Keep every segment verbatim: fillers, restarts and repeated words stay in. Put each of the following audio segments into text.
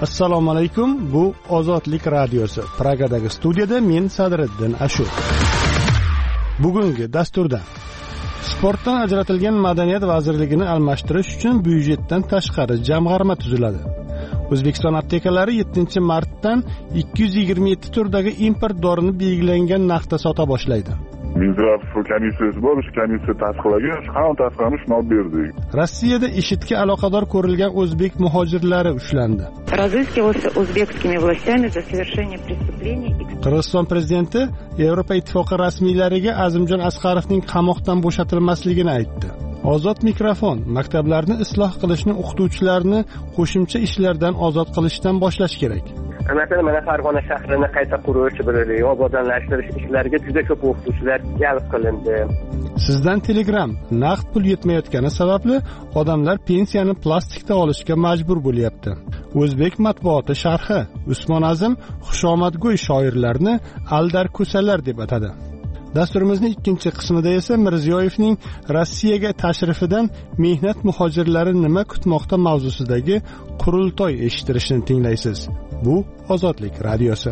Assalomu alaykum. Bu Ozodlik radiosi. Pragadagi studiyada men Sadriddin Ashur. Bugungi dasturda sportdan ajratilgan Madaniyat vazirligini almashtirish uchun byudjetdan tashqari jamg'arma tuziladi. O'zbekiston aptekalari yettinchi martdan ikki yuz yigirma yetti turdagi import dorini belgilangan narxda sota boshlaydi. Minzraf komissiyasi bor, shu komissiya tasdiqlagan, ham tasdiqlanish olib berdik. Rossiyada IShIDga aloqador ko'rilgan o'zbek muhojirlari ushlandi. Разыскивался узбекскими властями за совершение преступлений. Qirg'iziston prezidenti Yevropa ittifoqi rasmiylariga Azimjon Asqarovning qamoqdan bo'shatilmasligini aytdi. Ozod mikrofon maktablarni isloh qilishni o'qituvchilarni qo'shimcha ishlardan ozod qilishdan boshlash kerak. Masalan, mana Farg'ona shahrini qayta qurish, obodonlashtirish ishlariga juda ko'p o'qituvchilar jalb qilindi. Sizdan Telegram naqd pul yetmayotgani sababli odamlar pensiyani plastikda olishga majbur bo'lyapti. O'zbek matbuoti sharhi Usmon Azim xushomadgo'y shoirlarni aldarkusalar deb atadi. Dasturimizning ikkinchi qismida esa Mirziyoyevning Rossiyaga tashrifidan mehnat muhojirlari nima kutmoqda mavzusidagi qurultoy eshittirishni tinglaysiz. Bu Ozodlik radiosi.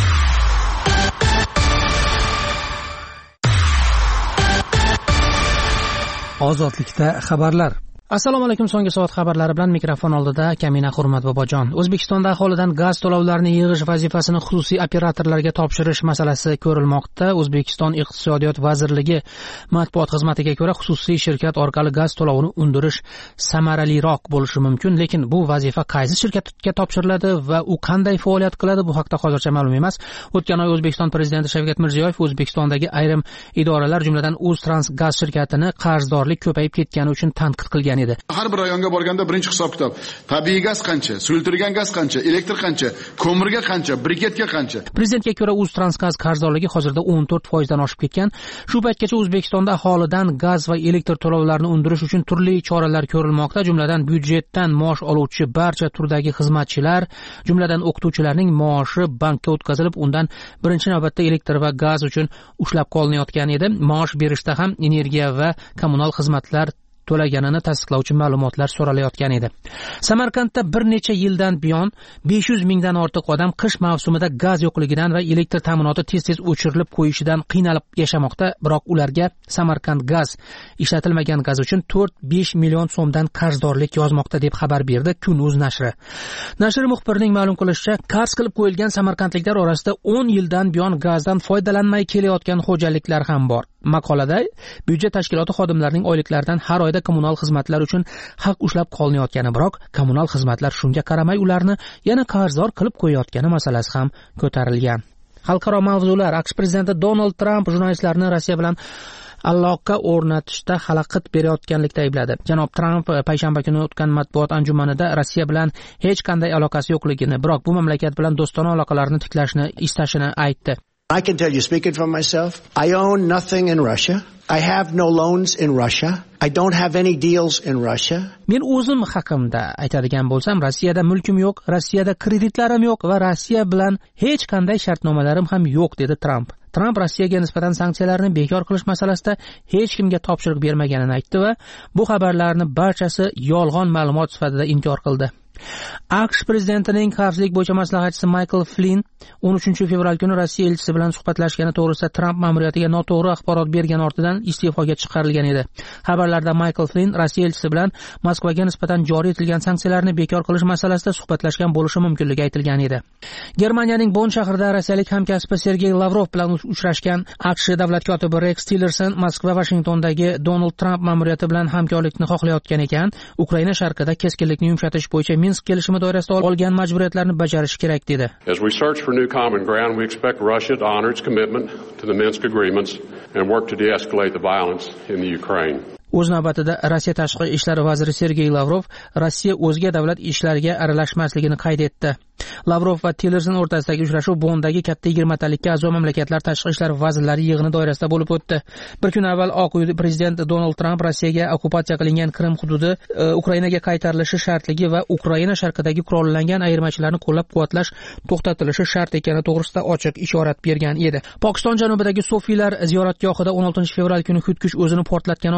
Ozodlikda xabarlar. Assalomu alaykum. So'nggi soat xabarlari bilan mikrofon oldida Kamina Hurmat Bobojon. O'zbekistonda aholidan gaz to'lovlarini yig'ish vazifasini xususiy operatorlarga topshirish masalasi ko'rilmoqda. O'zbekiston Iqtisodiyot vazirligi matbuot xizmatiga ko'ra, xususiy shirkat orqali gaz to'lovini undirish samaraliroq bo'lishi mumkin, lekin bu vazifa qaysi shirkatga topshiriladi va u qanday faoliyat qiladi, bu haqda hozircha ma'lum emas. O'tgan oy O'zbekiston prezidenti Shavkat Mirziyoyev O'zbekistondagi ayrim idoralar, jumladan Uztransgaz shirkatini qarzdorlik ko'payib ketgani uchun tanqid qilgan. Har bir rayonga borganda birinchi hisob-kitob, tabiiy gaz qancha, suyultirilgan gaz qancha, elektr qancha, ko'mirga qancha, briketga qancha. Prezidentga ko'ra Uztransgaz qarzdorligi hozirda o'n to'rt foizdan oshib ketgan. Shu paytgacha O'zbekistonda aholidan gaz va elektr to'lovlarini undirish uchun turli choralar ko'rilmoqda, jumladan byudjetdan maosh oluvchi barcha turdagi xizmatchilar, jumladan o'qituvchilarning maoshi bankka o'tkazilib, undan birinchi navbatda elektr va gaz uchun ushlab qolinayotgan edi. Maosh berishda ham energiya va kommunal xizmatlar to'laganini tasdiqlovchi ma'lumotlar so'ralayotgan edi. Samarqandda bir necha yildan buyon besh yuz mingdan ortiq odam qish mavsumida gaz yo'qligidan va elektr ta'minoti tez-tez o'chirilib qo'yishidan qiynalib yashamoqda, biroq ularga Samarqand gaz ishlatilmagan gaz uchun to'rt besh million so'mdan qarzdorlik yozmoqda deb xabar berdi Kun.uz nashri. Nashr muxbirining ma'lum qilishicha, qarz qilib qo'yilgan samarqandliklar orasida o'n yildan buyon gazdan foydalanmay kelayotgan xo'jaliklar ham bor. Maqolada byudjet tashkiloti xodimlarining oyliklaridan har oyda kommunal xizmatlar uchun haq ushlab qolinayotgani, biroq kommunal xizmatlar shunga qaramay ularni yana qarzdor qilib qo'yayotgani masalasi ham ko'tarilgan. Xalqaro mavzular. AQSh prezidenti Donald Tramp jurnalistlarni Rossiya bilan aloqa o'rnatishda xalaqit berayotganlikda aybladi. Janob Tramp payshanba kuni o'tgan matbuot anjumanida Rossiya bilan hech qanday aloqasi yo'qligini, biroq bu mamlakat bilan do'stona aloqalarni tiklashni istashini aytdi. I can tell you, speaking for myself, I own nothing in Russia. I have no loans in Russia. I don't have any deals in Russia. Men o'zim haqimda aytadigan bo'lsam, Rossiyada mulkim yo'q, Rossiyada kreditlarim yo'q va Rossiya bilan hech qanday shartnomalarim ham yo'q, dedi Tramp. Tramp Rossiyaga nisbatan sanksiyalarni bekor qilish masalasida hech kimga topshiriq bermaganini aytdi va bu xabarlarni barchasi yolg'on ma'lumot sifatida inkor qildi. AQSh prezidentining xavfsizlik bo'yicha maslahatchisi Michael Flynn o'n uchinchi fevral kuni Rossiya elchisi bilan suhbatlashgani to'g'risida Tramp ma'muriyatiga noto'g'ri axborot bergani ortidan iste'foga chiqarilgan edi. Xabarlarda Michael Flynn Rossiya elchisi bilan Moskvaga nisbatan joriy etilgan sanksiyalarni bekor qilish masalasida suhbatlashgan bo'lishi mumkinligi aytilgan edi. Germaniyaning Bonn shahrida rossiyalik hamkasbi Sergey Lavrov bilan uchrashgan AQSh davlat kotibi Rex Tillerson Moskva Washingtondagi Donald Tramp ma'muriyati bilan hamkorlikni xohlayotgan ekan. Ukraina sharqida keskinlikni yumshatish bo'yicha Minsk kelishimi doirasida olgan majburiyatlarni bajarish kerak dedi. As we search for new common ground, we expect Russia to honor its commitment to the Minsk agreements and work to de-escalate the violence in the Ukraine. O'z navbatida Rossiya tashqi ishlar vaziri Sergey Lavrov Rossiya o'zga davlat ishlariga aralashmasligini qayd etdi. Lavrov va Tillerson o'rtasidagi uchrashuv Bondagi katta yigirmatalikka a'zo mamlakatlar tashqi ishlar vazirlari yig'ini doirasida bo'lib o'tdi. Bir kun avval Oq uy prezidenti Donald Tramp Rossiyaga okkupatsiya qilingan Qrim hududi Ukrainaga qaytarilishi shartligi va Ukraina sharqidagi qurollangan ayirmachilarni qo'llab-quvvatlash to'xtatilishi shart ekani to'g'risida ochiq ishorat bergan edi. Pokiston janubidagi Sofiylar ziyoratgohida o'n oltinchi fevral kuni xudkush o'zini portlatgani oqibatida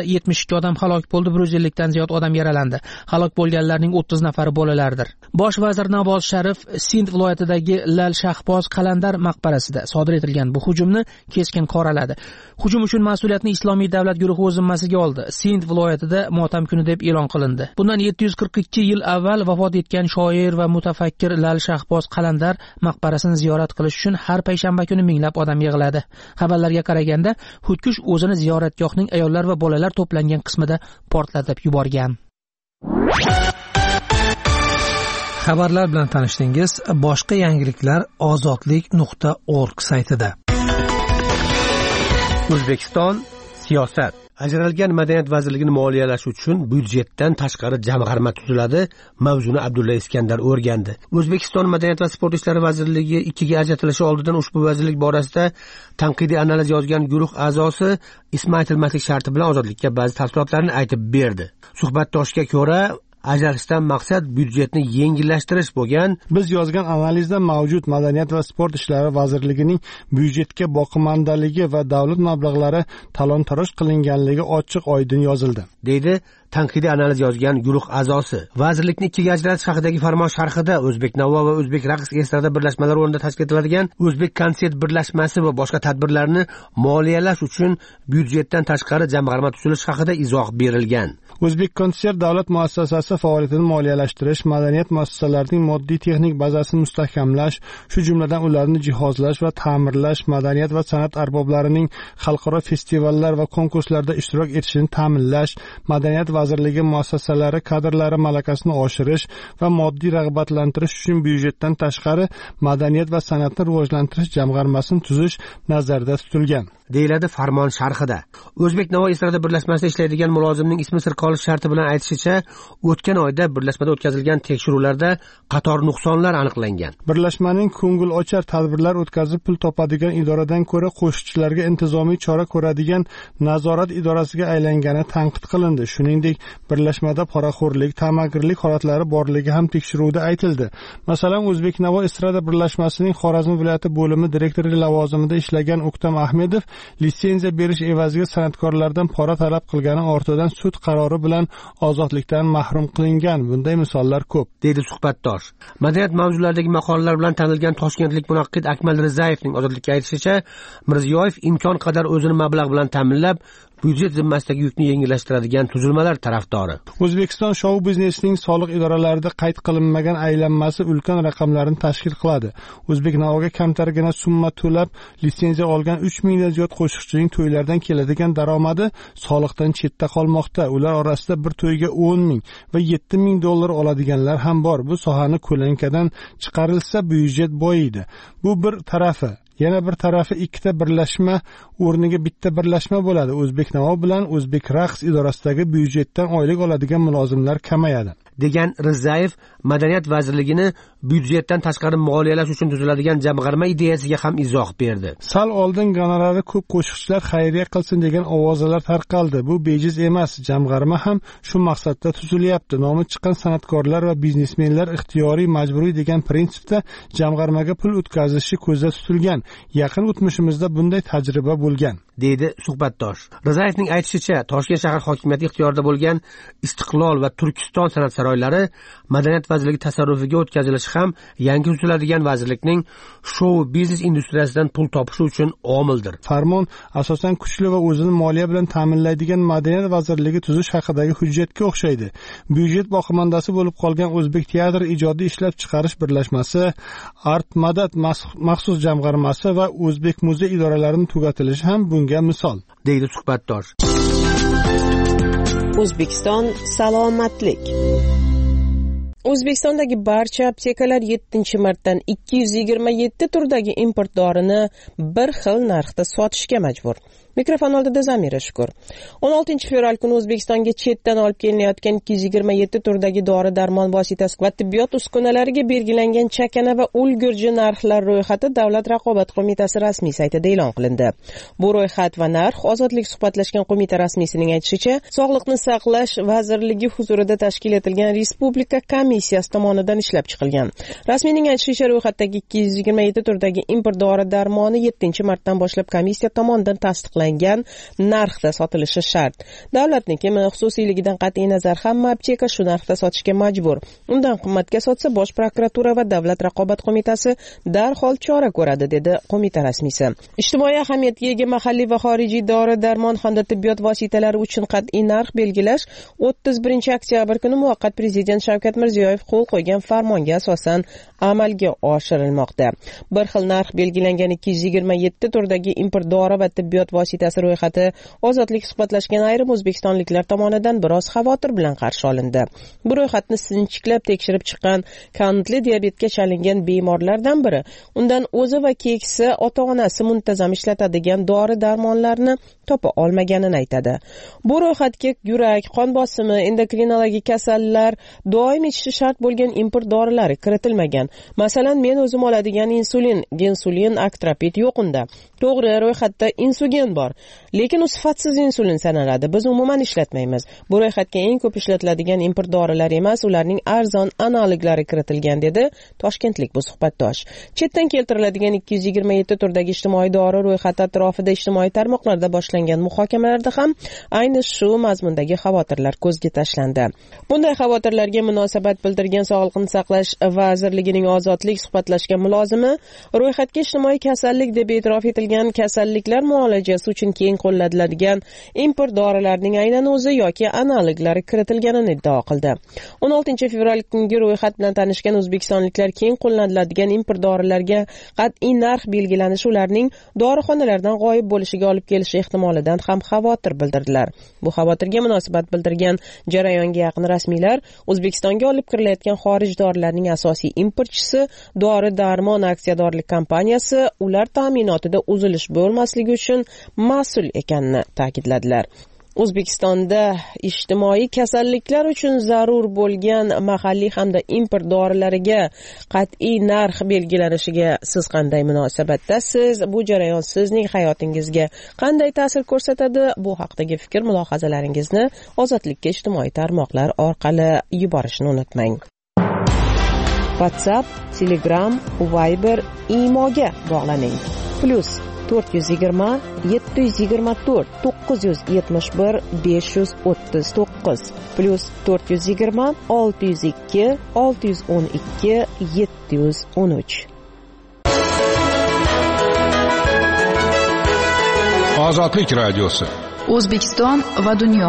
yetmish ikki odam halok bo'ldi, bir yuz ellikdan ziyod odam yaralandi. Halok bo'lganlarning o'ttiz nafari bolalardir. Bosh vazir Navoz Sharif Sind viloyatidagi Lal Shahboz Qalandar maqbarasida sodir etilgan bu hujumni keskin qoraladi. Hujum uchun mas'uliyatni Islomiy davlat guruhi o'z zimmasiga oldi. Sind viloyatida motam kuni deb e'lon qilindi. Bundan yetti yuz qirq ikki yil avval vafot etgan shoir va mutafakkir Lal Shahboz Qalandar maqbarasini ziyorat qilish uchun har payshanba kuni minglab odam yig'iladi. Xabarlarga qaraganda, xudkush o'zini ziyoratgohning ayollar va bolalar to'plangan qismida portlatib yuborgan. Xabarlar bilan tanishdingiz. Boshqa yangiliklar ozodlik nuqta org saytida. O'zbekiston siyosat. Ajralgan madaniyat vazirligini moliyalash uchun byudjetdan tashqari jamg'arma tuziladi. Mavzuni Abdulla Iskandar o'rgandi. O'zbekiston Madaniyat va sport ishlari vazirligi ikkiga ajratilishi oldidan ushbu vazirlik borasida tanqidiy analiz yozgan guruh a'zosi ismay tilmaslik sharti bilan ozodlikka ba'zi tafsilotlarni aytib berdi. Suhbatdoshga ko'ra, ajralishdan maqsad byudjetni yengillashtirish bo'lgan. Biz yozgan analizda mavjud Madaniyat va sport ishlari vazirligining byudjetga boqimandaligi va davlat mablag'lari talon-taroj qilinganligi ochiq oydin yozildi, deydi tanqidiy analiz yozgan guruh a'zosi. Vazirlikni ikkiga ajratish haqidagi farmon sharhida O'zbek Navo va O'zbek raqs estrada birlashmalari o'rnida tashkil etiladigan O'zbek konsert birlashmasi va boshqa tadbirlarni moliyalash uchun byudjetdan tashqari jamg'arma tuzilish haqida izoh berilgan. O'zbek konsert davlat muassasasi faoliyatini moliyalashtirish, madaniyat muassasalarining moddiy texnik bazasini mustahkamlash, shu jumladan ularni jihozlash va ta'mirlash, madaniyat va san'at arboblarining xalqaro festivallar va konkurslarda ishtirok etishini ta'minlash, madaniyat vazirligi muassasalari kadrlari malakasini oshirish va moddiy rag'batlantirish uchun byudjetdan tashqari madaniyat va san'atni rivojlantirish jamg'armasini tuzish nazarda tutilgan, deyiladi farmon sharhida. O'zbek Navo estrada birlashmasida ishlaydigan mulozimning ismi sir qolish sharti bilan aytishicha, o'tgan oyda birlashmada o'tkazilgan tekshiruvlarda qator nuqsonlar aniqlangan. Birlashmaning ko'ngil ochar tadbirlar o'tkazib pul topadigan idoradan ko'ra qo'shiqchilarga intizomiy chora ko'radigan nazorat idorasiga aylangani tanqid qilindi. Shuningdek, birlashmada poraxo'rlik, ta'magirlik holatlari borligi ham tekshiruvda aytildi. Masalan, O'zbek Navo estrada birlashmasining Xorazm viloyati bo'limi direktori lavozimida ishlagan O'ktam Ahmedov litsenziya berish evaziga san'atkorlardan pora talab qilgani ortidan sud qarori bilan ozodlikdan mahrum qilingan. Bunday misollar ko'p, deydi suhbatdosh. Madaniyat mavzularidagi maqolalar bilan tanilgan toshkentlik munaqqid Akmal Rizayevning ozodlikka aytishicha, Mirziyoyev imkon qadar o'zini mablag' bilan ta'minlab, byudjet zimmasidagi yukni yengillashtiradigan tuzilmalar tarafdori. O'zbekiston shou biznesining soliq idoralarida qayd qilinmagan aylanmasi ulkan raqamlarni tashkil qiladi. O'zbek Navoga kamtargina summa to'lab litsenziya olgan uch mingdan ziyod qo'shiqchining to'ylardan keladigan daromadi soliqdan chetda qolmoqda. Ular orasida bir to'yga o'n ming va yetti ming dollar oladiganlar ham bor. Bu sohani ko'lankadan chiqarilsa byudjet boyiydi. Bu bir tarafi. Yana bir tarafi ikkita birlashma o'rniga bitta birlashma bo'ladi. O'zbek Navo bilan O'zbek raqs idorasidagi byudjetdan oylik oladigan mulozimlar kamayadi, degan Rizayev Madaniyat vazirligini byudjetdan tashqari moliyalash uchun tuziladigan jamg'arma ideyasiga ham izoh berdi. Sal oldin gonorari ko'p qo'shiqchilar xayriya qilsin degan ovozalar tarqaldi. Bu bejiz emas. Jamg'arma ham shu maqsadda tuzilyapti. Nomi chiqqan san'atkorlar va biznesmenlar ixtiyoriy majburiy degan prinsipda jamg'armaga pul o'tkazishi ko'zda tutilgan. Yaqin o'tmishimizda bunday tajriba bo'lgan, deydi suhbatdosh. Rizayevning aytishicha, Toshkent shahar hokimiyati ixtiyorida bo'lgan Istiqlol va Turkiston san'at saroylari Madaniyat vazirligi tasarrufiga o'tkazilishi ham yangi tuziladigan vazirlikning shou biznes industriyasidan pul topishi uchun omildir. Farmon asosan kuchli va o'zini moliya bilan ta'minlaydigan Madaniyat vazirligi tuzish haqidagi hujjatga o'xshaydi. Byudjet boqimandasi bo'lib qolgan O'zbek teatr ijodiy ishlab chiqarish birlashmasi, Art Madad maxsus jamg'armasi va O'zbek muzey idoralarining tugatilishi ham bunga misol, deydi suhbatdosh. O'zbekiston salomatlik. O'zbekistondagi barcha aptekalar yettinchi martdan ikki yuz yigirma yetti turdagi import dorini bir xil narxda sotishga majbur. Mikrofon oldida Zamira Shukur. o'n oltinchi fevral kuni O'zbekistonga chetdan olib kelinayotgan ikki yuz yigirma yetti turdagi dori-darmon vositasi va tibbiyot uskunalariga belgilangan chakana va ulgurji narxlar ro'yxati Davlat raqobat qo'mitasi rasmiy saytida e'lon qilindi. Bu ro'yxat va narx Ozodlik suhbatlashgan qo'mita rasmiysining aytishicha, Sog'liqni saqlash vazirligi huzurida tashkil etilgan Respublika komissiyasi tomonidan ishlab chiqilgan. Rasmiyning aytishicha, ro'yxatdagi ikki yuz yigirma yetti turdagi import dori-darmoni yettinchi martdan boshlab komissiya tomonidan tasdiqlangan belgilangan narxda sotilishi shart. Davlatnikimi, xususiyligidan qat'iy nazar hamma apteka shu narxda sotishga majbur. Undan qimmatga sotsa Bosh prokuratura va Davlat raqobat qo'mitasi darhol chora ko'radi, dedi qo'mita rasmiysi. Ijtimoiy ahamiyatga ega mahalliy va xorijiy dori-darmon hamda tibbiyot vositalari uchun qat'iy narx belgilash o'ttiz birinchi oktyabr kuni muvaqqat prezident Shavkat Mirziyoyev qo'l qo'ygan farmonga asosan amalga oshirilmoqda. Bir xil narx belgilangan ikki yuz yigirma yetti turdagi import dori va tibbiyot vositasi ro'yxati Ozodlik suhbatlashgan ayrim o'zbekistonliklar tomonidan biroz xavotir bilan qarshi olindi. Bu ro'yxatni sinchiklab tekshirib chiqqan qandli diabetga chalingan bemorlardan biri undan o'zi va keksa ota-onasi muntazam ishlatadigan dori-darmonlarni topa olmaganini aytadi. Bu ro'yxatga yurak, qon bosimi, endokrinologik kasallar, doim ichishi shart bo'lgan import dorilari kiritilmagan. Masalan, men o'zim oladigan insulin, gensulin, Actrapid yo'q unda. To'g'ri, ro'yxatda insugen bor, lekin u sifatsiz insulin sanaladi. Biz umuman ishlatmaymiz. Bu ro'yxatga eng ko'p ishlatiladigan import dorilar emas, ularning arzon analoglari kiritilgan, dedi toshkentlik bu suhbatdosh. Chetdan keltiriladigan ikki yuz yigirma yetti turdagi ijtimoiy dori ro'yxati atrofida ijtimoiy tarmoqlarda boshlangan muhokamalarda ham ayni shu mazmundagi xavotirlar ko'zga tashlandi. Bunday xavotirlarga munosabat bildirgan Sog'liqni saqlash vazirligining Ozodlik suhbatlashgan mulozimi, ro'yxatga ijtimoiy kasallik deb e'tirof etilgan kasalliklar muolajasi uchun keng qo'llaniladigan import dorilarning aynan o'zi yoki analoglari kiritilganini iddao qildi. o'n oltinchi fevral kungi ro'yxat bilan tanishgan o'zbekistonliklar keng qo'llaniladigan import dorilarga qat'iy narx belgilanishi ularning dorixonalardan g'oyib bo'lishiga olib kelishi ehtimolidan ham xavotir bildirdilar. Bu xavotirga munosabat bildirgan jarayonga yaqin rasmiylar O'zbekistonga olib kirilayotgan xorij dorilarining asosiy importchisi Dori-darmon aksiyadorlik kompaniyasi ular ta'minotida uzilish bo'lmasligi uchun mas'ul ekanini ta'kidladilar. O'zbekistonda ijtimoiy kasalliklar uchun zarur bo'lgan mahalliy hamda import dorilariga qat'iy narx belgilanishiga siz qanday munosabatdasiz? Bu jarayon sizning hayotingizga qanday ta'sir ko'rsatadi? Bu haqdagi fikr mulohazalaringizni Ozodlikka ijtimoiy tarmoqlar orqali yuborishni unutmang. WhatsApp, Telegram, Viber, Imoga bog'laning. Plus to'rt yuz yigirma yetti yuz yigirma to'rt to'qqiz yuz yetmish bir besh yuz o'ttiz to'qqiz plus to'rt yuz yigirma olti yuz ikki olti yuz o'n ikki yetti yuz o'n uch. Ozodlik radiosi. O'zbekiston va dunyo.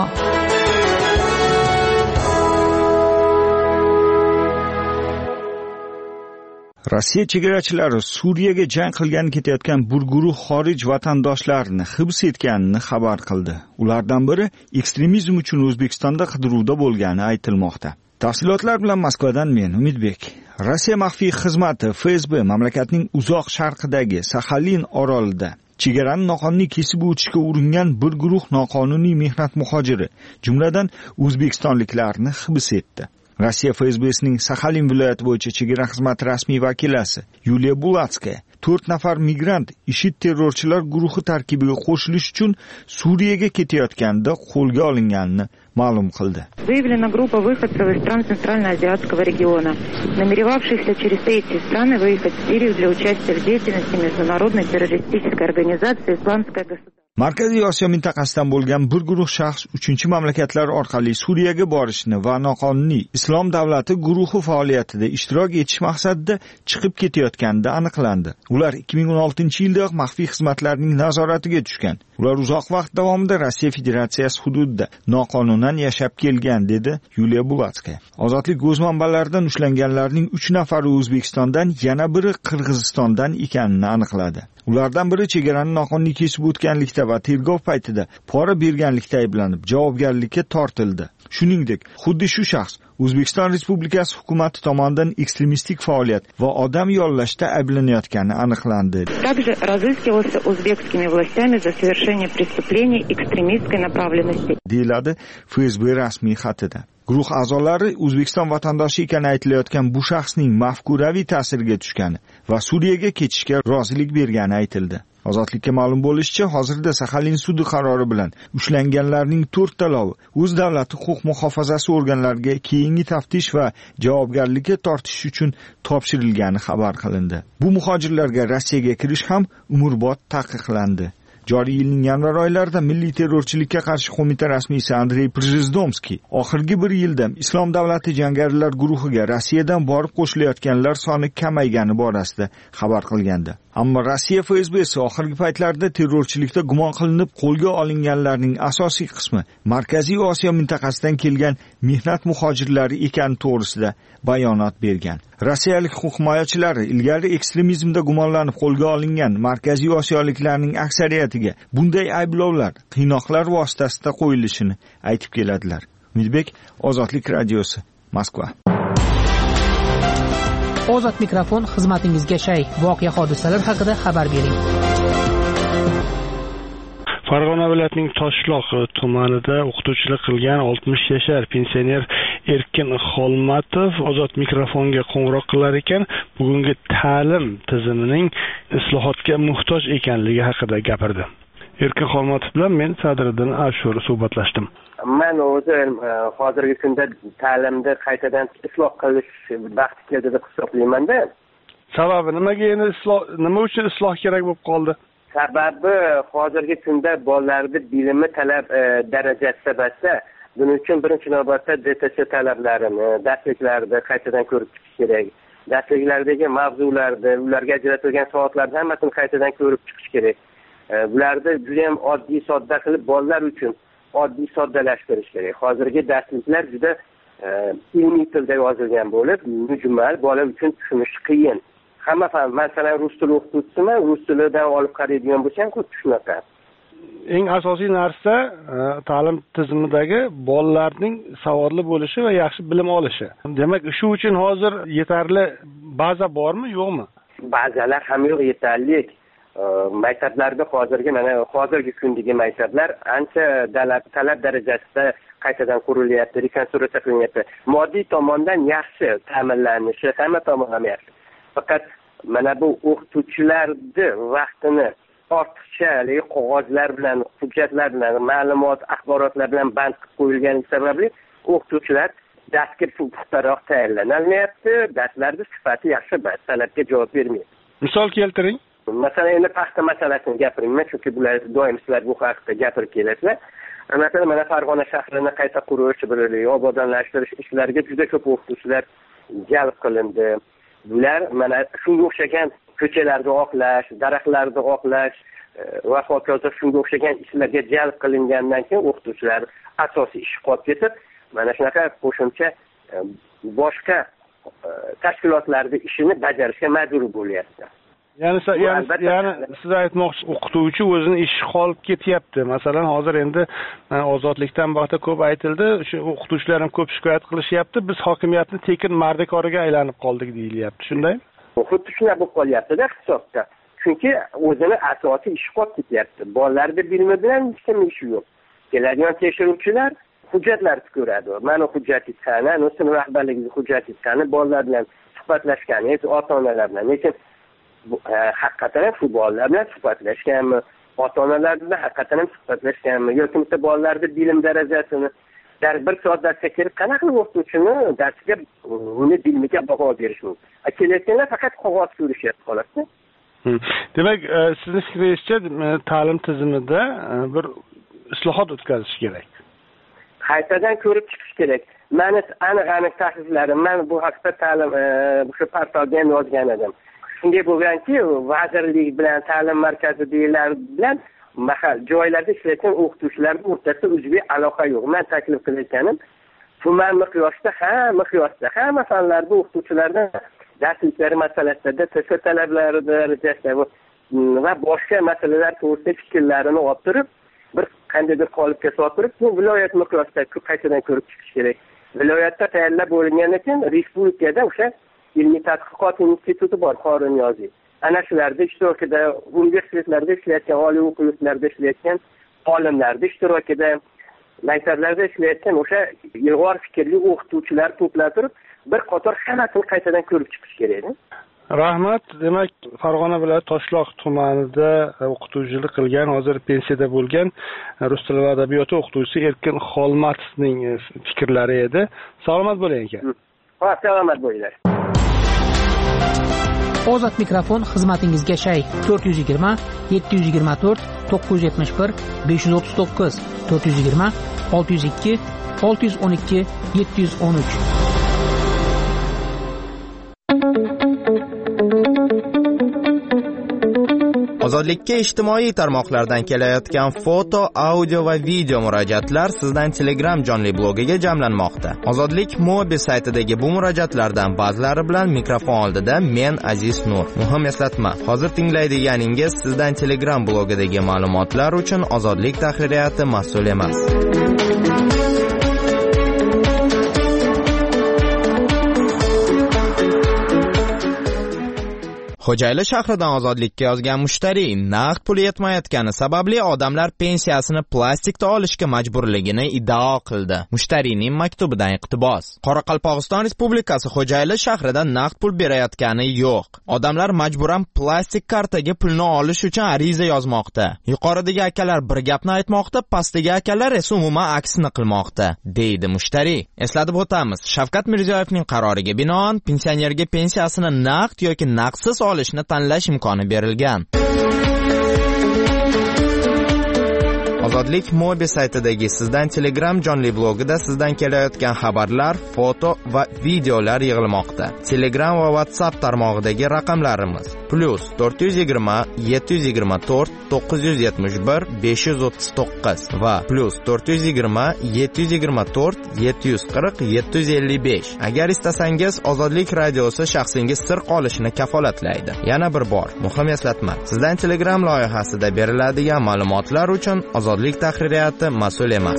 Rossiya chegarachilari Suriyaga jang qilgan ketayotgan bir guruh xorij vatandoshlarini hibs etganini xabar qildi. Ulardan biri ekstremizm uchun O'zbekistonda qidiruvda bo'lgani aytilmoqda. Tafsilotlar bilan Moskvadan men Umidbek. Rossiya maxfiy xizmati F S B mamlakatning uzoq sharqidagi Saxalin orolida chegarani noqonuniy kesib o'tishga uringan bir guruh noqonuniy mehnat muhojiri, jumladan o'zbekistonliklarni hibs etdi. Rossiya F S B'sining Saxalin viloyati bo'yicha chegara xizmati rasmiy vakilasi Yuliya Bulatskaya to'rt nafar migrant IShID terrorchilar guruhi tarkibiga qo'shilish uchun Suriyaga ketayotganda qo'lga olinganini ma'lum qildi. Выявлена группа выходцев из стран Центральноазиатского региона, намеревавшихся через эти страны выехать в Сирию для участия в деятельности международной террористической организации «Исламское государство». Markaziy Osiyo mintaqasidan bo'lgan bir guruh shaxs uchinchi mamlakatlar orqali Suriyaga borishni va noqonuniy Islom davlati guruhi faoliyatida ishtirok etish maqsadida chiqib ketayotganda aniqlandi. Ular ikki ming o'n oltinchi yilda maxfiy xizmatlarning nazoratiga tushgan. Ular uzoq vaqt davomida Rossiya Federatsiyasi hududida noqonuniy yashab kelgan, dedi Yuliya Bulatskaya. Ozodlik o'z manbalaridan ushlanganlarning uch nafari O'zbekistondan, yana biri Qirg'izistondan ekanini aniqladi. Ulardan biri chegarani noqonuniy kesib o'tganlikda va tergov paytida pora berganlikda ayblanib javobgarlikka tortildi. Shuningdek, xuddi shu shaxs O'zbekiston Respublikasi hukumati tomonidan ekstremistik faoliyat va odam yollashda ayblanayotgani aniqlandi. Также разыскивался узбекскими властями за совершение преступлений экстремистской направленности. deyiladi F S B rasmiy xatida. Guruh a'zolari O'zbekiston vatandoshi ekani aytilayotgan bu shaxsning mafkuraviy ta'siriga tushgani va Suriyaga ketishga rozilik bergani aytildi. Ozodlikka ma'lum bo'lishicha, hozirda Saxalin sudi qarori bilan ushlanganlarning to'rttalovi o'z davlati huquq muhofazasi organlariga keyingi taftish va javobgarlikka tortish uchun topshirilgani xabar qilindi. Bu muhojirlarga Rossiyaga kirish ham umrbod taqiqlandi. Joriy yilning yanvar oylarida Milliy terrorchilikka qarshi qo'mita rasmiysi Andrey Przezdomskiy oxirgi bir yilda Islom davlati jangarilar guruhiga Rossiyadan borib qo'shilayotganlar soni kamaygani borasida xabar qilgandi. Ammo Rossiya F S B'si oxirgi paytlarda terrorchilikda gumon qilinib qo'lga olinganlarning asosiy qismi Markaziy Osiyo mintaqasidan kelgan mehnat muhojirlari ekani to'g'risida bayonot bergan. Rossiyalik huquq himoyachilari ilgari ekstremizmda gumonlanib qo'lga olingan Markaziy Osiyoliklarning aksariyatiga bunday ayblovlar qiynoqlar vositasida qo'yilishini aytib keladilar. Umidbek, Ozodlik radiosi, Moskva. Ozod mikrofon xizmatingizga shay. Voqea hodisalar haqida xabar bering. Farg'ona viloyatining Toshloq tumanida o'qituvchilik qilgan oltmish yashar pensioner Erkin Xolmatov Ozod mikrofonga qo'ng'iroq qilar ekan, bugungi ta'lim tizimining islohotga muhtoj ekanligi haqida gapirdi. Erkin Xolmatov bilan men Sadriddin Ashur suhbatlashdim. Men o'zim hozirgi kunda ta'limni qaytadan isloh qilish vaqti keldi deb hisoblayman-da. Sababi nimaga endi isloh, nima uchun isloh kerak bo'lib qoldi? Sababi hozirgi kunda bolalarning bilimi talab e, darajasi sababida buning uchun birinchi navbatda D T S talablarini, darsliklarda qaytadan ko'rib chiqish kerak. Darsliklardagi mavzularni, ularga ajratilgan soatlarni hammasini qaytadan ko'rib chiqish kerak. E, bularni juda ham oddiy sodda qilib bolalar uchun oddiy soddalashtirish kerak. Hozirgi darsliklar juda e, ilmiy tilda yozilgan bo'lib, mujmal, bola uchun tushunish qiyin. Hamma ham, masalan, rus tili o'qituvchisiman, rus tilidan olib qaraydigan bo'lsam, ko'p tushunaman. Eng asosiy narsa ta'lim tizimidagi bolalarning savodli bo'lishi va yaxshi bilim olishi. Demak, shu uchun hozir yetarli baza bormi, yo'qmi? Bazalar ham yo'q, yetarli. Maktablarda hozirgi mana hozirgi kundagi maktablar ancha talab darajasida qaytadan qurilyapti, rekonstruksiya qilinyapti. Moddiy tomondan yaxshi ta'minlanishi hamma tomonlama yaxshi. Faqat mana bu o'qituvchilarning vaqtini ortiqcha qog'ozlar bilan, hujjatlar bilan, ma'lumot, axborotlar bilan band qilib qo'yilgani sababli o'qituvchilar darsga puxtaroq tayyorlanolmayapti, darslarning sifati yaxshi emas, talabga javob bermaydi. Misol keltiring. Masalan, endi paxta masalasini gapiringman, chunki bular doim sizlar bu haqda gapirib kelasizlar. Masalan, mana Farg'ona shahrini qayta qurish, obodonlashtirish ishlariga juda ko'p o'qituvchilar jalb qilindi. Bular mana shunga o'xshagan ko'chalarni oqlash, daraxtlarni oqlash va hokazo shunga o'xshagan ishlarga jalb qilingandan keyin o'qituvchilar asosiy ish qolib ketib, mana shunaqa qo'shimcha boshqa tashkilotlarning ishini bajarishga majbur bo'lyapti. Ya'ni ya'ni ya'ni siz aytmoqchi, o'qituvchi o'zini ishi qolib ketyapti. Masalan, hozir endi ozodlikdan vaqtda ko'p aytildi, shu o'qituvchilar ham ko'p shikoyat qilishyapti. Biz hokimiyatni tekin mardikoriga aylanib qoldik deyilyapti. Shundaymi? Xuddi shunday bo'lib qolyapti-da hisobda. Chunki o'zini asosiy ishi qolib ketyapti. Bolalarning bilimi bilan hech kimning ishi yo'q. Keladigan tekshiruvchilar hujjatlarni ko'radi. Mana hujjatingiz qani, sinf rahbarligining hujjatingiz qani, bolalar bilan suhbatlashganingiz, ota-onalar bilan. Lekin haqiqatan ham shu bolalar bilan suhbatlashganmi, ota-onalar bilan haqiqatan ham suhbatlashganmi yoki bitta bolalarning bilim darajasini dar bir soat darsga kirib qanaqa qilib o'qituvchini darsiga uni bilimiga baho berish mumkin. Kelayotganlar faqat qog'oz ko'rishyapti xolos-da. Demak, sizni fikringizcha ta'lim tizimida bir islohot o'tkazish kerak. Qaytadan ko'rib chiqish kerak. Mani aniq-aniq tahlillerim, men bu haqda ta'lim shu portalda ham yozgan edim. Shunday bo'lganki, vazirlik bilan ta'lim markazidagilar bilan mahal joylarda ishlayotgan o'qituvchilarning o'rtasida uzviy aloqa yo'q. Men taklif qilayotganim, tuman miqyosida, hamma miqyosda, hamma fanlarda o'qituvchilardan darsliklari masalasida, T S talablari darajasida va boshqa masalalar to'g'risida fikrlarini olib turib, bir qandaydir qolipga solib turib, bu viloyat miqyosida qaytadan ko'rib chiqish kerak. Viloyatda tayyorlab bo'lingandan keyin respublikada o'sha ilmiy tadqiqot instituti bor, Qorinyoziy. Ana shularda ishtirokida, universitetlarda ishlayotgan, oliy o'quv yurtlarida ishlayotgan olimlarda ishtirokida, maktablarda ishlayotgan o'sha ilg'or fikrli o'qituvchilar to'plab turib, bir qator hammasini qaytadan ko'rib chiqish kerak. Rahmat. Demak, Farg'ona viloyati Toshloq tumanida o'qituvchilik qilgan, hozir pensiyada bo'lgan rus tili va adabiyoti o'qituvchisi Erkin Xolmatovning fikrlari edi. Salomat bo'ling aka. Ha, salomat bo'linglar. Ozod mikrofon xizmatingizga shay to'rt yuz yigirma yetti yuz yigirma to'rt to'qqiz yuz yetmish bir besh yuz o'ttiz to'qqiz to'rt yuz yigirma olti yuz ikki olti yuz o'n ikki yetti yuz o'n uch. Ozodlikka ijtimoiy tarmoqlardan kelayotgan foto, audio va video murojaatlar sizdan Telegram jonli blogiga jamlanmoqda. Ozodlik Mobi saytidagi bu murojaatlardan ba'zilari bilan mikrofon oldida men Aziz Nur. Muhim eslatma: hozir tinglaydiganingiz sizdan Telegram blogidagi ma'lumotlar uchun Ozodlik tahririyati mas'ul emas. Xo'jayli shahridan Ozodlikka yozgan mushtariy naqd pul yetmayotgani sababli odamlar pensiyasini plastikda olishga majburligini iddao qildi. Mushtariyning maktubidan iqtibos. Qoraqalpog'iston Respublikasi Xo'jayli shahrida naqd pul berayotgani yo'q. Odamlar majburan plastik kartaga pulni olish uchun ariza yozmoqda. Yuqoridagi akalar bir gapni aytmoqda, pastdagi akalar esa umuman aksini qilmoqda, deydi mushtariy. Eslatib o'tamiz, Shavkat Mirziyoyevning qaroriga binoan pensionerga pensiyasini naqd yoki naqdsiz olishni tanlash imkoni berilgan. Ozodlik Mobi saytidagi sizdan Telegram jonli blogida sizdan kelayotgan xabarlar, foto va videolar yig'ilmoqda. Telegram va WhatsApp tarmog'idagi raqamlarimiz plus to'rt yuz yigirma yetti yuz yigirma to'rt to'qqiz yuz yetmish bir besh yuz o'ttiz to'qqiz va plus to'rt yuz yigirma yetti yuz yigirma to'rt yetti yuz qirq yetti yuz ellik besh. Agar istasangiz Ozodlik radiosi shaxsingiz sir qolishini kafolatlaydi. Yana bir bor muhim eslatma: sizdan Telegram loyihasida beriladigan ma'lumotlar uchun Ozodlik tahririyati mas'ul emas.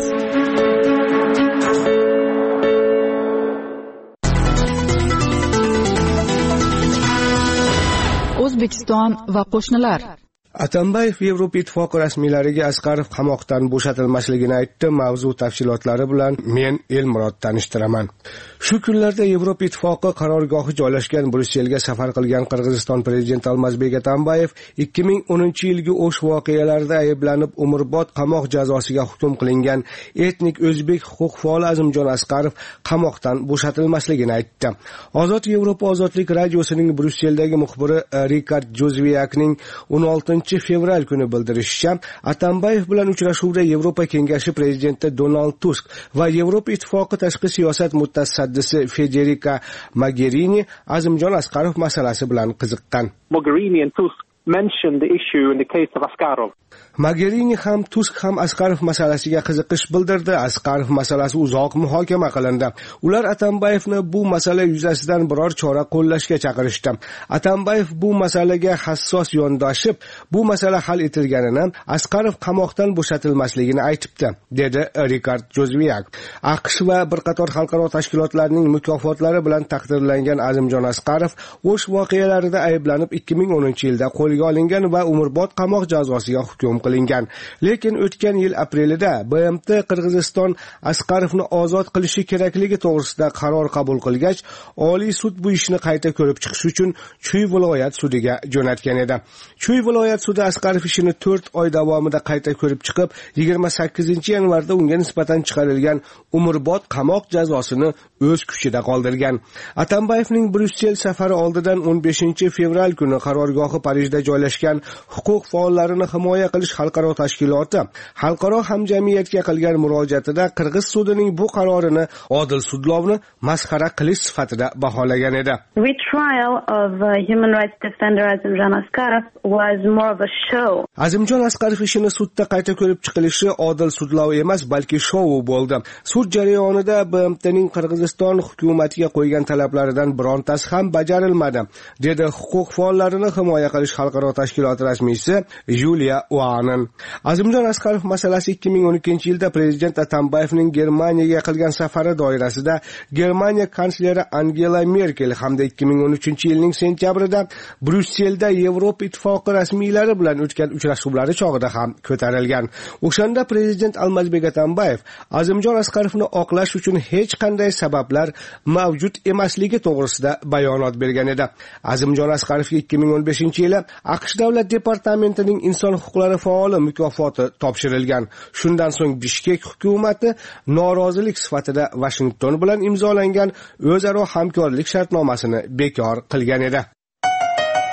O'zbekiston va qo'shnilar. Atambayev Yevropa Ittifoqi rasmiylariga Asqarov qamoqdan bo'shatilmasligini aytdi. Mavzu tafsilotlari bilan men Elmurod tanishtiraman. Shu kunlarda Yevropa Ittifoqi qarorgohi joylashgan Bryusselga safar qilgan Qirg'iziston prezidenti Almazbek Atambayev ikki ming o'ninchi yilgi O'sh voqealarida ayblanib umrbod qamoq jazosiga hukm qilingan etnik o'zbek huquq faoli Azimjon Asqarov qamoqdan bo'shatilmasligini aytdi. Ozod Yevropa Ozodlik radiosining Bryusseldagi muxbiri Rikard Jozviakning o'n oltinchi fevral kuni bildirishicha, Atambayev bilan uchrashuvda Yevropa Kengashi prezidenti Donald Tusk va Yevropa Ittifoqi tashqi siyosat mutasaddisi Federica Mogherini Azimjon Asqarov masalasi bilan qiziqqan. Mogherini and Tusk mentioned the issue in the case of Asqarov. Mogherini ham Tusk ham Asqarov masalasiga qiziqish bildirdi. Asqarov masalasi uzoq muhokama qilindi. Ular Atambayevni bu masala yuzasidan biror chora qo'llashga chaqirishdi. Atambayev bu masalaga hassos yondoshib, bu masala hal etilganini, Asqarov qamoqdan bo'shatilmasligini aytibdi, dedi Rikard Jozviak. AQSh va bir qator xalqaro tashkilotlarning mukofotlari bilan taqdirlangan Azimjon Asqarov O'sh voqealarida ayblanib ikki ming o'ninchi yilda qo'lga olingan va umrbod qamoq jazosiga hukm qilingan. Lekin o'tgan yil aprelida B M T Qirg'iziston Asqarovni ozod qilishi kerakligi to'g'risida qaror qabul qilgach, Oliy sud bu ishni qayta ko'rib chiqish uchun Chuy viloyat sudiga jo'natgan edi. Chuy viloyat sudi Asqarov ishini to'rt oy davomida qayta ko'rib chiqib, yigirma sakkizinchi yanvarda unga nisbatan chiqarilgan umrbod qamoq jazosini o'z kuchida qoldirgan. Atambayevning Bryussel safari oldidan o'n beshinchi fevral kuni qarorgohi Parijda joylashgan huquq faollarini himoya qilish xalqaro tashkiloti xalqaro hamjamiyatga qilgan murojaatida Qirg'iz sudining bu qarorini odil sudlovni masxara qilish sifatida baholagan edi. Retrial of uh, human rights defender Azimjon Asqarov was more of a show. Azimjon Asqarov ishini sudda qayta ko'rib chiqilishi odil sudlov emas, balki shou bo'ldi. Sud jarayonida B M T'ning Qirg'iziston hukumatiga qo'ygan talablaridan birontasi ham bajarilmadi, dedi huquq faollarini himoya qilish xalqaro tashkiloti rasmiysi Yuliya Uanen. Azimjon Asqarov masalasi ikki ming o'n ikkinchi yilda prezident Atambayevning Germaniyaga qilgan safari doirasida Germaniya kansleri Angela Merkel hamda ikki ming o'n uchinchi yilning sentyabrida Bryusselda Yevropa Ittifoqi rasmiylari bilan o'tgan uchrashuvlari chog'ida ham ko'tarilgan. O'shanda prezident Almazbek Atambayev Azimjon Asqarovni oqlash uchun hech qanday sabablar mavjud emasligi to'g'risida bayonot bergan edi. Azimjon Asqarovga ikki ming o'n beshinchi yili AQSh davlat departamentining inson huquqlari faoli mukofoti topshirilgan. Shundan so'ng Bishkek hukumati norozilik sifatida Washington bilan imzolangan o'zaro hamkorlik shartnomasini bekor qilgan edi.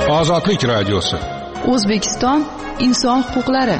Ozodlik radiosi. O'zbekiston inson huquqlari.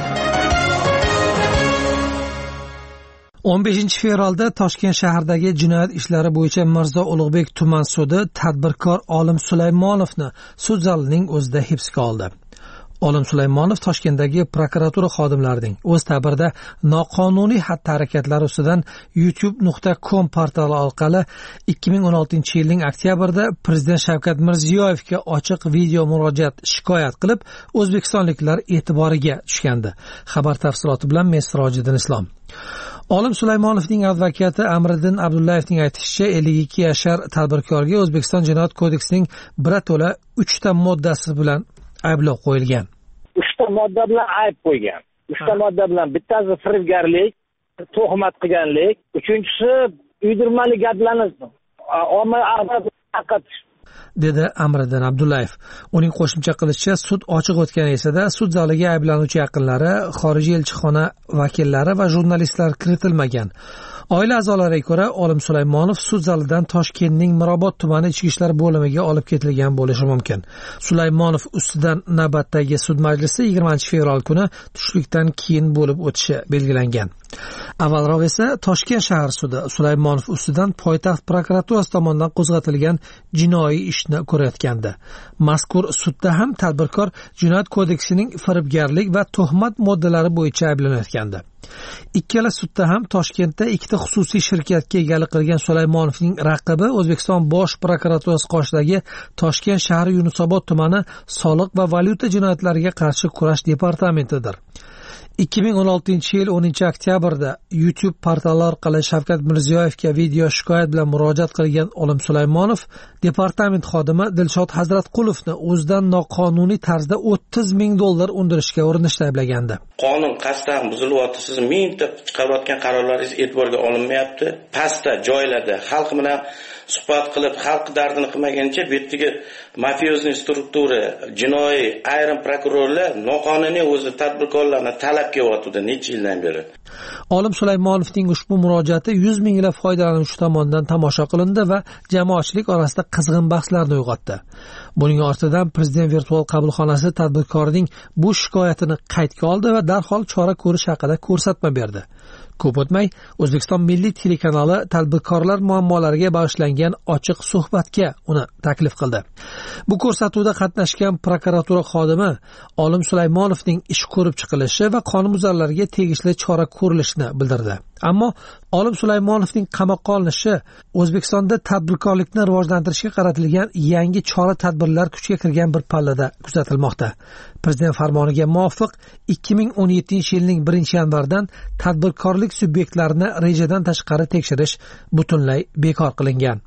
o'n beshinchi fevralda Toshkent shahridagi jinoyat ishlari bo'yicha Mirzo Ulug'bek tuman sudi tadbirkor Olim Sulaymonovni sud zalining o'zida hibsga oldi. Olim Sulaymonov Toshkentdagi prokuratura xodimlarining o'z ta'birida noqonuniy xatti-harakatlari ustidan youtube nuqta com portali orqali ikki ming o'n oltinchi yilning oktyabrida Prezident Shavkat Mirziyoyevga ochiq video murojaat shikoyat qilib, o'zbekistonliklar e'tiboriga tushgandi. Xabar tafsiloti bilan men Sirojiddin Islom. Olim Sulaymonovning advokati Amriddin Abdullayevning aytishicha, ellik ikki yashar tadbirkorga O'zbekiston Jinoyat kodeksining birato'la uchta moddasi bilan ayblov qo'yilgan. uchta modda bilan ayb qo'ygan. uchta modda bilan bittasi firibgarlik, tuhmat qilganlik, uchinchisi uydirmali gaplarni omma axborot tarqatish, dedi Amriddin Abdullayev. Uning qo'shimcha qilishicha, sud ochiq o'tgan esa sud zaliga ayblanuvchi yaqinlari, xorijiy elchixona vakillari va jurnalistlar kiritilmagan. Oila a'zolariga ko'ra, Olim Sulaymonov sud zalidan Toshkentning Mirobod tumani ichki ishlar bo'limiga olib ketilgan bo'lishi mumkin. Sulaymonov ustidan navbatdagi sud majlisi yigirmanchi fevral kuni tushlikdan keyin bo'lib o'tishi belgilangan. Avvalroq esa Toshkent shahar sudi Sulaymonov ustidan poytaxt prokuraturasi tomonidan qo'zg'atilgan jinoiy ishni ko'rayotgandi. Mazkur sudda ham tadbirkor Jinoyat kodeksining firibgarlik va tuhmat moddalari bo'yicha ayblanayotgandi. Ikkala sudda ham Toshkentda ikkita xususiy shirkatga egalik qilgan Sulaymonovning raqibi O'zbekiston Bosh prokuraturasi qoshidagi Toshkent shahri Yunusobod tumani soliq va valyuta jinoyatlariga qarshi kurash departamentidir. ikki ming o'n oltinchi yil o'ninchi oktyabrda YouTube portali orqali Shavkat Mirziyoyevga video shikoyat bilan murojaat qilgan Olim Sulaymonov departament xodimi Dilshod Hazratqulovni o'zidan noqonuniy tarzda o'ttiz ming dollar undirishga urinishda ayblagandi. Qonun qasddan buzilyapti, siz mingta chiqarayotgan qarorlaringiz e'tiborga olinmayapti. Pastda joylarda xalq bilan suhbat qilib, xalq dardini qilmaguncha bu yerdagi mafiyozniy struktura, jinoiy ayrim prokurorlar noqonuniy o'zi tadbirkorlarni talab qilyapti necha yildan beri. Olim Sulaymonovning ushbu murojaati yuz minglab foydalanuvchi tomonidan tomosha qilindi va jamoatchilik orasida qizg'in bahslarni uyg'otdi. Buning ortidan Prezident virtual qabulxonasi tadbirkorning bu shikoyatini qaydga oldi va darhol chora ko'rish haqida ko'rsatma berdi. Ko'p o'tmay O'zbekiston Milliy telekanali tadbirkorlar muammolariga bag'ishlangan ochiq suhbatga uni taklif qildi. Bu ko'rsatuvda qatnashgan prokuratura xodimi Olim Sulaymonovning ish ko'rib chiqilishi va qonunbuzarlarga tegishli chora ko'rilishini bildirdi. Ammo Olim Sulaymonovning qamoqqa olinishi O'zbekistonda tadbirkorlikni rivojlantirishga qaratilgan yangi chora-tadbirlar kuchga kirgan bir pallada kuzatilmoqda. Prezident farmoniga muvofiq ikki ming o'n yettinchi yilning birinchi yanvardan tadbirkorlik subyektlarini rejadan tashqari tekshirish butunlay bekor qilingan.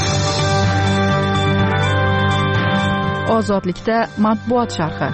Ozodlikda matbuot sharhi.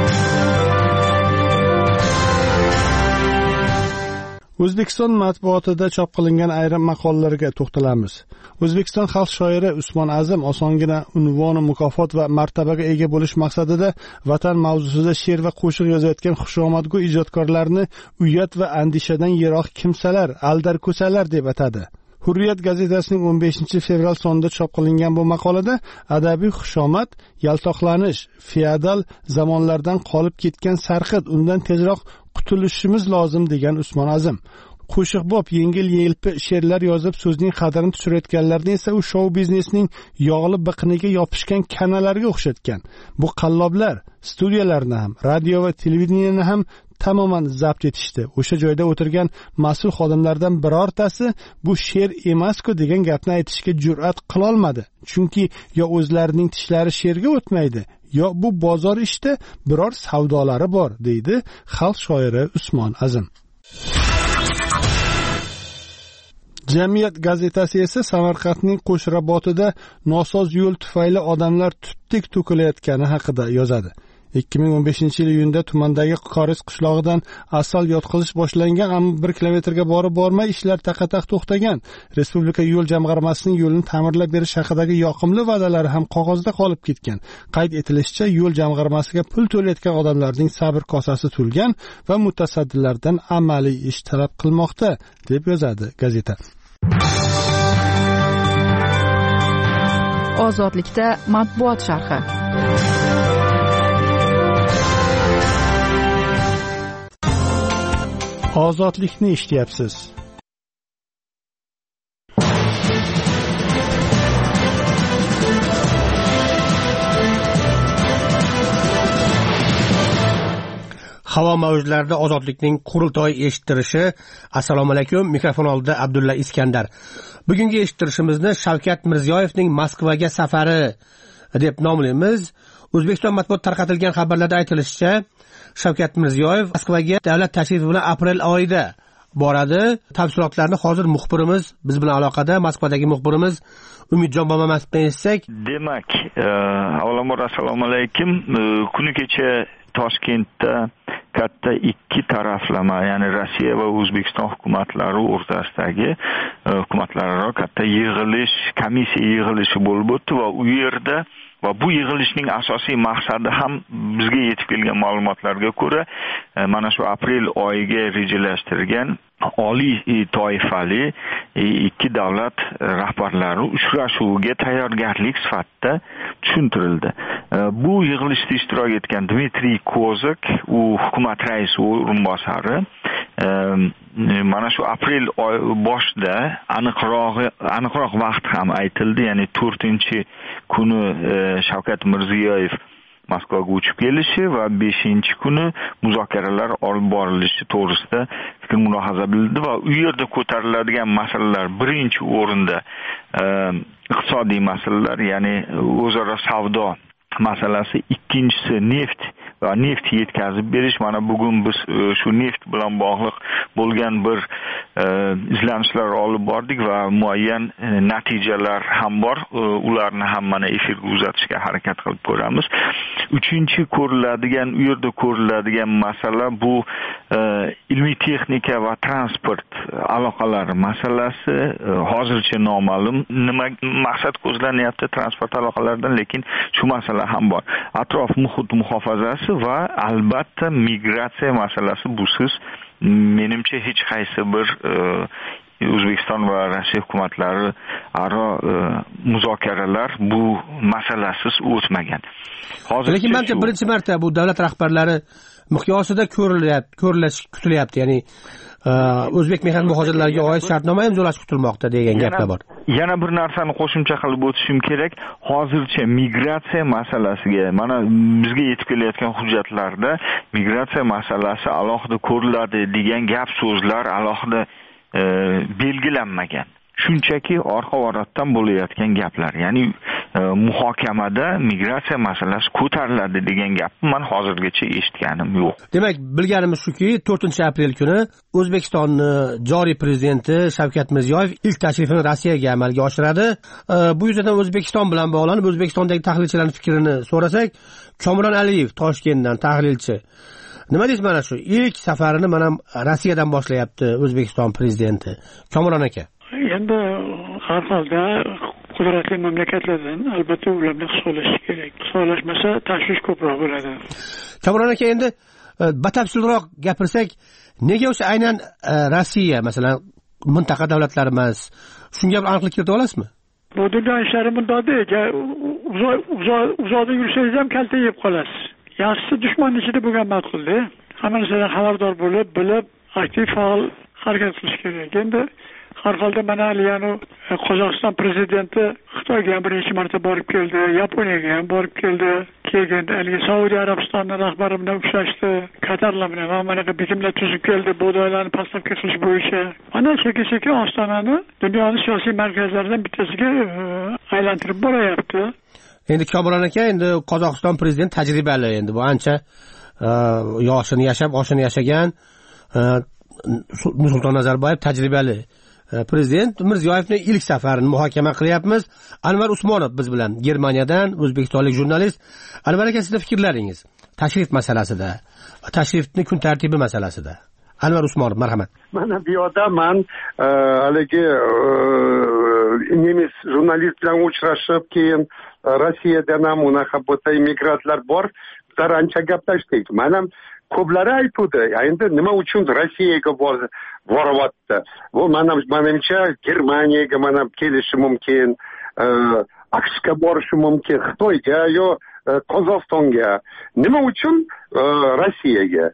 O'zbekiston matbuotida chop qilingan ayrim maqolalarga to'xtalamiz. O'zbekiston xalq shoiri Usmon Azim osongina unvon, mukofot va martabaga ega bo'lish maqsadida vatan mavzusida she'r va qo'shiq yozayotgan xushomadgo ijodkorlarni uyat va andishadan yiroq kimsalar, aldarko'salar deb atadi. Hurriyat gazetasining o'n beshinchi fevral sonida chop qilingan bu maqolada adabiy xushomat, yaltoqlanish, feodal zamonlardan qolib ketgan sarxit, undan tezroq qutulishimiz lozim degan Usmon Azim. Qo'shiqbob yengil-yelpi she'rlar yozib so'zning qadrini tushirayotganlarni esa u shou biznesning yog'li biqiniga yopishgan kanalarga o'xshatgan. Bu qalloblar studiyalarni ham, radio va televideniyani ham tamoman zabt etishdi. O'sha joyda o'tirgan mas'ul xodimlardan birortasi bu she'r emas-ku degan gapni aytishga jur'at qila olmadi. Chunki yo o'zlarining tishlari she'rga o'tmaydi, yo bu bozor ishda biror savdolari bor, deydi xalq shoiri Usmon Azim. Jamiyat gazetasi esa Samarqandning Qo'shrabotida nosoz yo'l tufayli odamlar tutdek to'kilayotgani haqida yozadi. ikki ming o'n beshinchi yil iyunda tumandagi Qoriz qishlog'idan asal yotqizish boshlangan, ammo bir kilometrga borib bormay ishlar taqataq to'xtagan. Respublika yo'l jamg'armasining yo'lni ta'mirlab berish haqidagi yoqimli va'dalari ham qog'ozda qolib ketgan. Qayd etilishicha, yo'l jamg'armasiga pul to'layotgan odamlarning sabr kosasi to'lgan va mutasaddilardan amaliy ish talab qilmoqda, deb yozadi gazeta. Ozodlikda matbuot sharhi. ozodlikni eshityapsiz. Havo mavjlarida ozodlikning qurultoyi eshittirishi. Assalomu alaykum. Mikrofon oldida Abdulla Iskandar. Bugungi eshittirishimizni Shavkat Mirziyoyevning Moskvaga safari deb nomlaymiz. O'zbekiston matbuot tarqatilgan xabarlarda aytilishicha, Shavkat Mirziyoyev Moskvaga davlat tashrifi bilan aprel oyida boradi. Tafsilotlarni hozir muxbirimiz biz bilan aloqada, Moskvadagi muxbirimiz Umidjon Bomamasovdan eshitsak. Demak, avvalambor assalomu alaykum. Kuni kecha Toshkentda katta ikki taraflama, ya'ni Rossiya va O'zbekiston hukumatlari o'rtasidagi hukumatlararo katta yig'ilish, komissiya yig'ilishi bo'lib o'tdi va u yerda va bu yig'ilishning asosiy maqsadi ham bizga yetib kelgan ma'lumotlarga ko'ra mana shu aprel oyiga rejalashtirgan oliy toifali ikki davlat rahbarlari uchrashuviga tayyorgarlik sifatida tushuntirildi. Bu yig'ilishda ishtirok etgan Dmitriy Kozak, u hukumat raisi o'rinbosari, mana shu aprel oy boshida aniqroq aniqroq vaqt ham aytildi, ya'ni to'rtinchi kuni Shavkat Mirziyoyev Moskvaga uchib kelishi va beshinchi kuni muzokaralar olib borilishi to'g'risida fikr mulohaza bildi va u yerda ko'tariladigan masalalar birinchi o'rinda iqtisodiy masalalar, ya'ni o'zaro savdo masalasi, ikkinchisi neft va neft yetkazib berish. Mana bugun biz shu neft bilan bog'liq bo'lgan bir izlanishlar olib bordik va muayyan natijalar ham bor. Ularni ham mana efirga uzatishga harakat qilib ko'ramiz. Uchinchi ko'riladigan, u yerda ko'riladigan masala bu ilmiy texnika va transport aloqalari masalasi. Hozircha noma'lum nima maqsad ko'zlanyapti transport aloqalaridan, lekin shu masala ham bor. Atrof muhit muhofazasi va albatta migratsiya masalasi busiz menimcha hech qaysi bir O'zbekiston va Rossiya hukumatlari aro muzokaralar bu masalasiz o'tmagan. Hozir lekin menimcha birinchi marta bu davlat rahbarlari miqyosida ko'rilyapti, ko'rilish kutilyapti. Ya'ni o'zbek mehnat muhojirlariga oid shartnoma imzolash kutilmoqda degan gaplar bor. Yana bir narsani qo'shimcha qilib o'tishim kerak. Hozircha migratsiya masalasiga, mana bizga yetib kelayotgan hujjatlarda migratsiya masalasi alohida ko'riladi degan gap so'zlar alohida e, belgilanmagan. Shunchaki orqa orotdan bo'layotgan gaplar. Ya'ni e, muhokamada migratsiya masalasi ko'tariladi degan gapni men hozirgacha eshitganim yo'q. Demak, bilganimiz shuki, to'rtinchi aprel kuni O'zbekistonning joriy prezidenti Shavkat Mirziyoyev ilk tashrifini Rossiyaga amalga oshiradi. E, bu yuzdan O'zbekiston bilan bog'lanib, O'zbekistondagi tahlilchilarning fikrini so'rasak, Komron Aliyev Toshkentdan tahlilchi. Nima deysiz mana shu ilk safarini mana Rossiyadan boshlayapti O'zbekiston prezidenti. Komron aka. Endi har holda qudratli mamlakatlardan albatta ular bilan hisoblashish kerak. Hisoblashmasa tashvish ko'proq bo'ladi. Kamron aka, endi batafsilroq gapirsak, nega o'sha aynan Rossiya, masalan, mintaqa davlatlari emas? Shunga bir aniqlik kirita olasizmi? Bu dunyo ishlari bundoqda, uzoqda yursangiz ham kalta yeb qolasiz. Yaxshisi dushmanning ichida bo'lgan ma'qulda. Hamma narsadan xabardor bo'lib, bilib, aktiv faol harakat qilish kerak. Endi har holda mana Aliyano Qozog'iston prezidenti Xitoyga ham birinchi marta borib keldi, Yaponiyaga ham borib keldi. Keyin haligi Saudiya Arabistoni rahbari bilan uchrashdi, Qatarlar bilan mana bu bitimlar tuzib keldi, bug'doylarni pastavka qilish bo'yicha. Mana sekin-sekin Ostonani dunyoning siyosiy markazlaridan bittasiga aylantirib boryapti. Endi Komron aka, endi Qozog'iston prezidenti tajribali, endi bu ancha yoshini yashab, oshini yashagan Nursulton Nazarboyev tajribali prezident. Mirziyoyevning ilk safarini muhokama qilyapmiz. Anvar Usmonov biz bilan Germaniyadan, o'zbekistonlik jurnalist. Anvar aka, sizning fikrlaringiz tashrif masalasida, tashrifning kun tartibi masalasida. Anvar Usmonov, marhamat. Mana bu yerda men haligi nemis jurnalist bilan uchrashib, keyin Rossiyadan ham unaqa bo'ta immigrantlar bor, ular ancha gaplashdik. Men ham ko'plari aytdi, endi nima uchun Rossiyaga boryapti? Bu menimcha Germaniyaga mana kelishi mumkin, AQShga borishi mumkin, Xitoyga yo Qozog'istonga. Nima uchun Rossiyaga?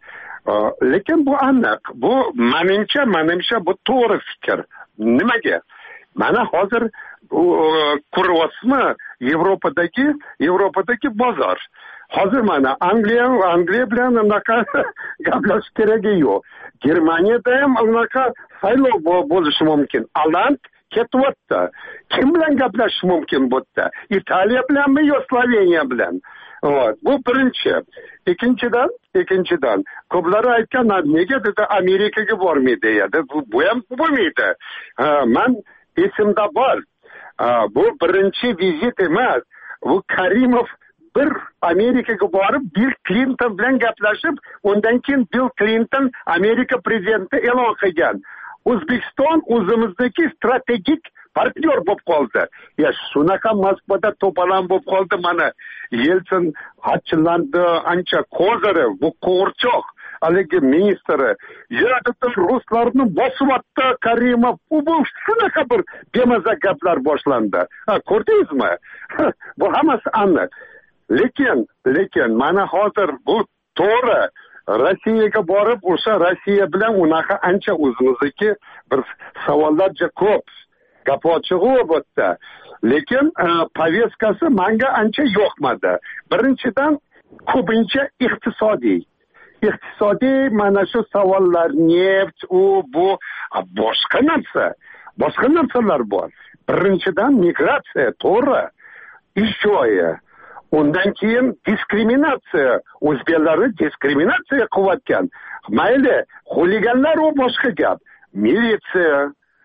lekin bu aniq, bu menimcha menimcha bu to'g'ri fikr. Nimaga? Mana hozir ko'ryapsizmi, Yevropadagi Yevropadagi bozor. Hozir mana Angliya Angliya bilan unaqa gaplashish keragi yo'q. Germaniyada ham unaqa saylov bo'lishi mumkin. Aland ketyapti. Kim bilan gaplashish mumkin bu yerda? Italiya bilanmi yo Sloveniya bilan? Bu birinchi. Ikkinchidan, ikkinchidan ko'plari aytgan, nega dedi Amerikaga bormaydi dedi. Bu bu ham bo'lmaydi. Men esimda bor. Bu birinchi vizit emas. Bu Karimov bir Amerikaga borib Bill Clinton bilan gaplashib, undan keyin Bill Clinton Amerika prezidenti e'lon qilgan. O'zbekiston o'zimizdagi strategik partnyor bo'lib qoldi. Ya shunaqa Moskvada to'polon bo'lib qoldi mana. Yeltsin achilandi, ancha Kozarov, bu qo'rchoq haligi ministri. Yerda ruslarni bosyapti Karimov. Bu shunaqa bir bemaza gaplar boshlandi. Ha, ko'rdingizmi? Bu hammasi aniq. Lekin, lekin mana hozir bu to'g'ri. Rossiyaga borib, o'sha Rossiya bilan unaqa ancha o'zimizniki bir savollarcha ko'p. Gap ochig'i bu yerda. Lekin povestkasi menga ancha yoqmadi. Birinchidan ko'pincha iqtisodiy. Iqtisodiy mana shu savollar, neft, u bu boshqa narsa. Boshqa narsalar bor. Birinchidan migratsiya, to'g'ri. Ish joyi. Undan keyin diskriminatsiya, o'zbeklarni diskriminatsiya qilayotgan. Mayli, xuliganlar u boshqa gap. Militsiya,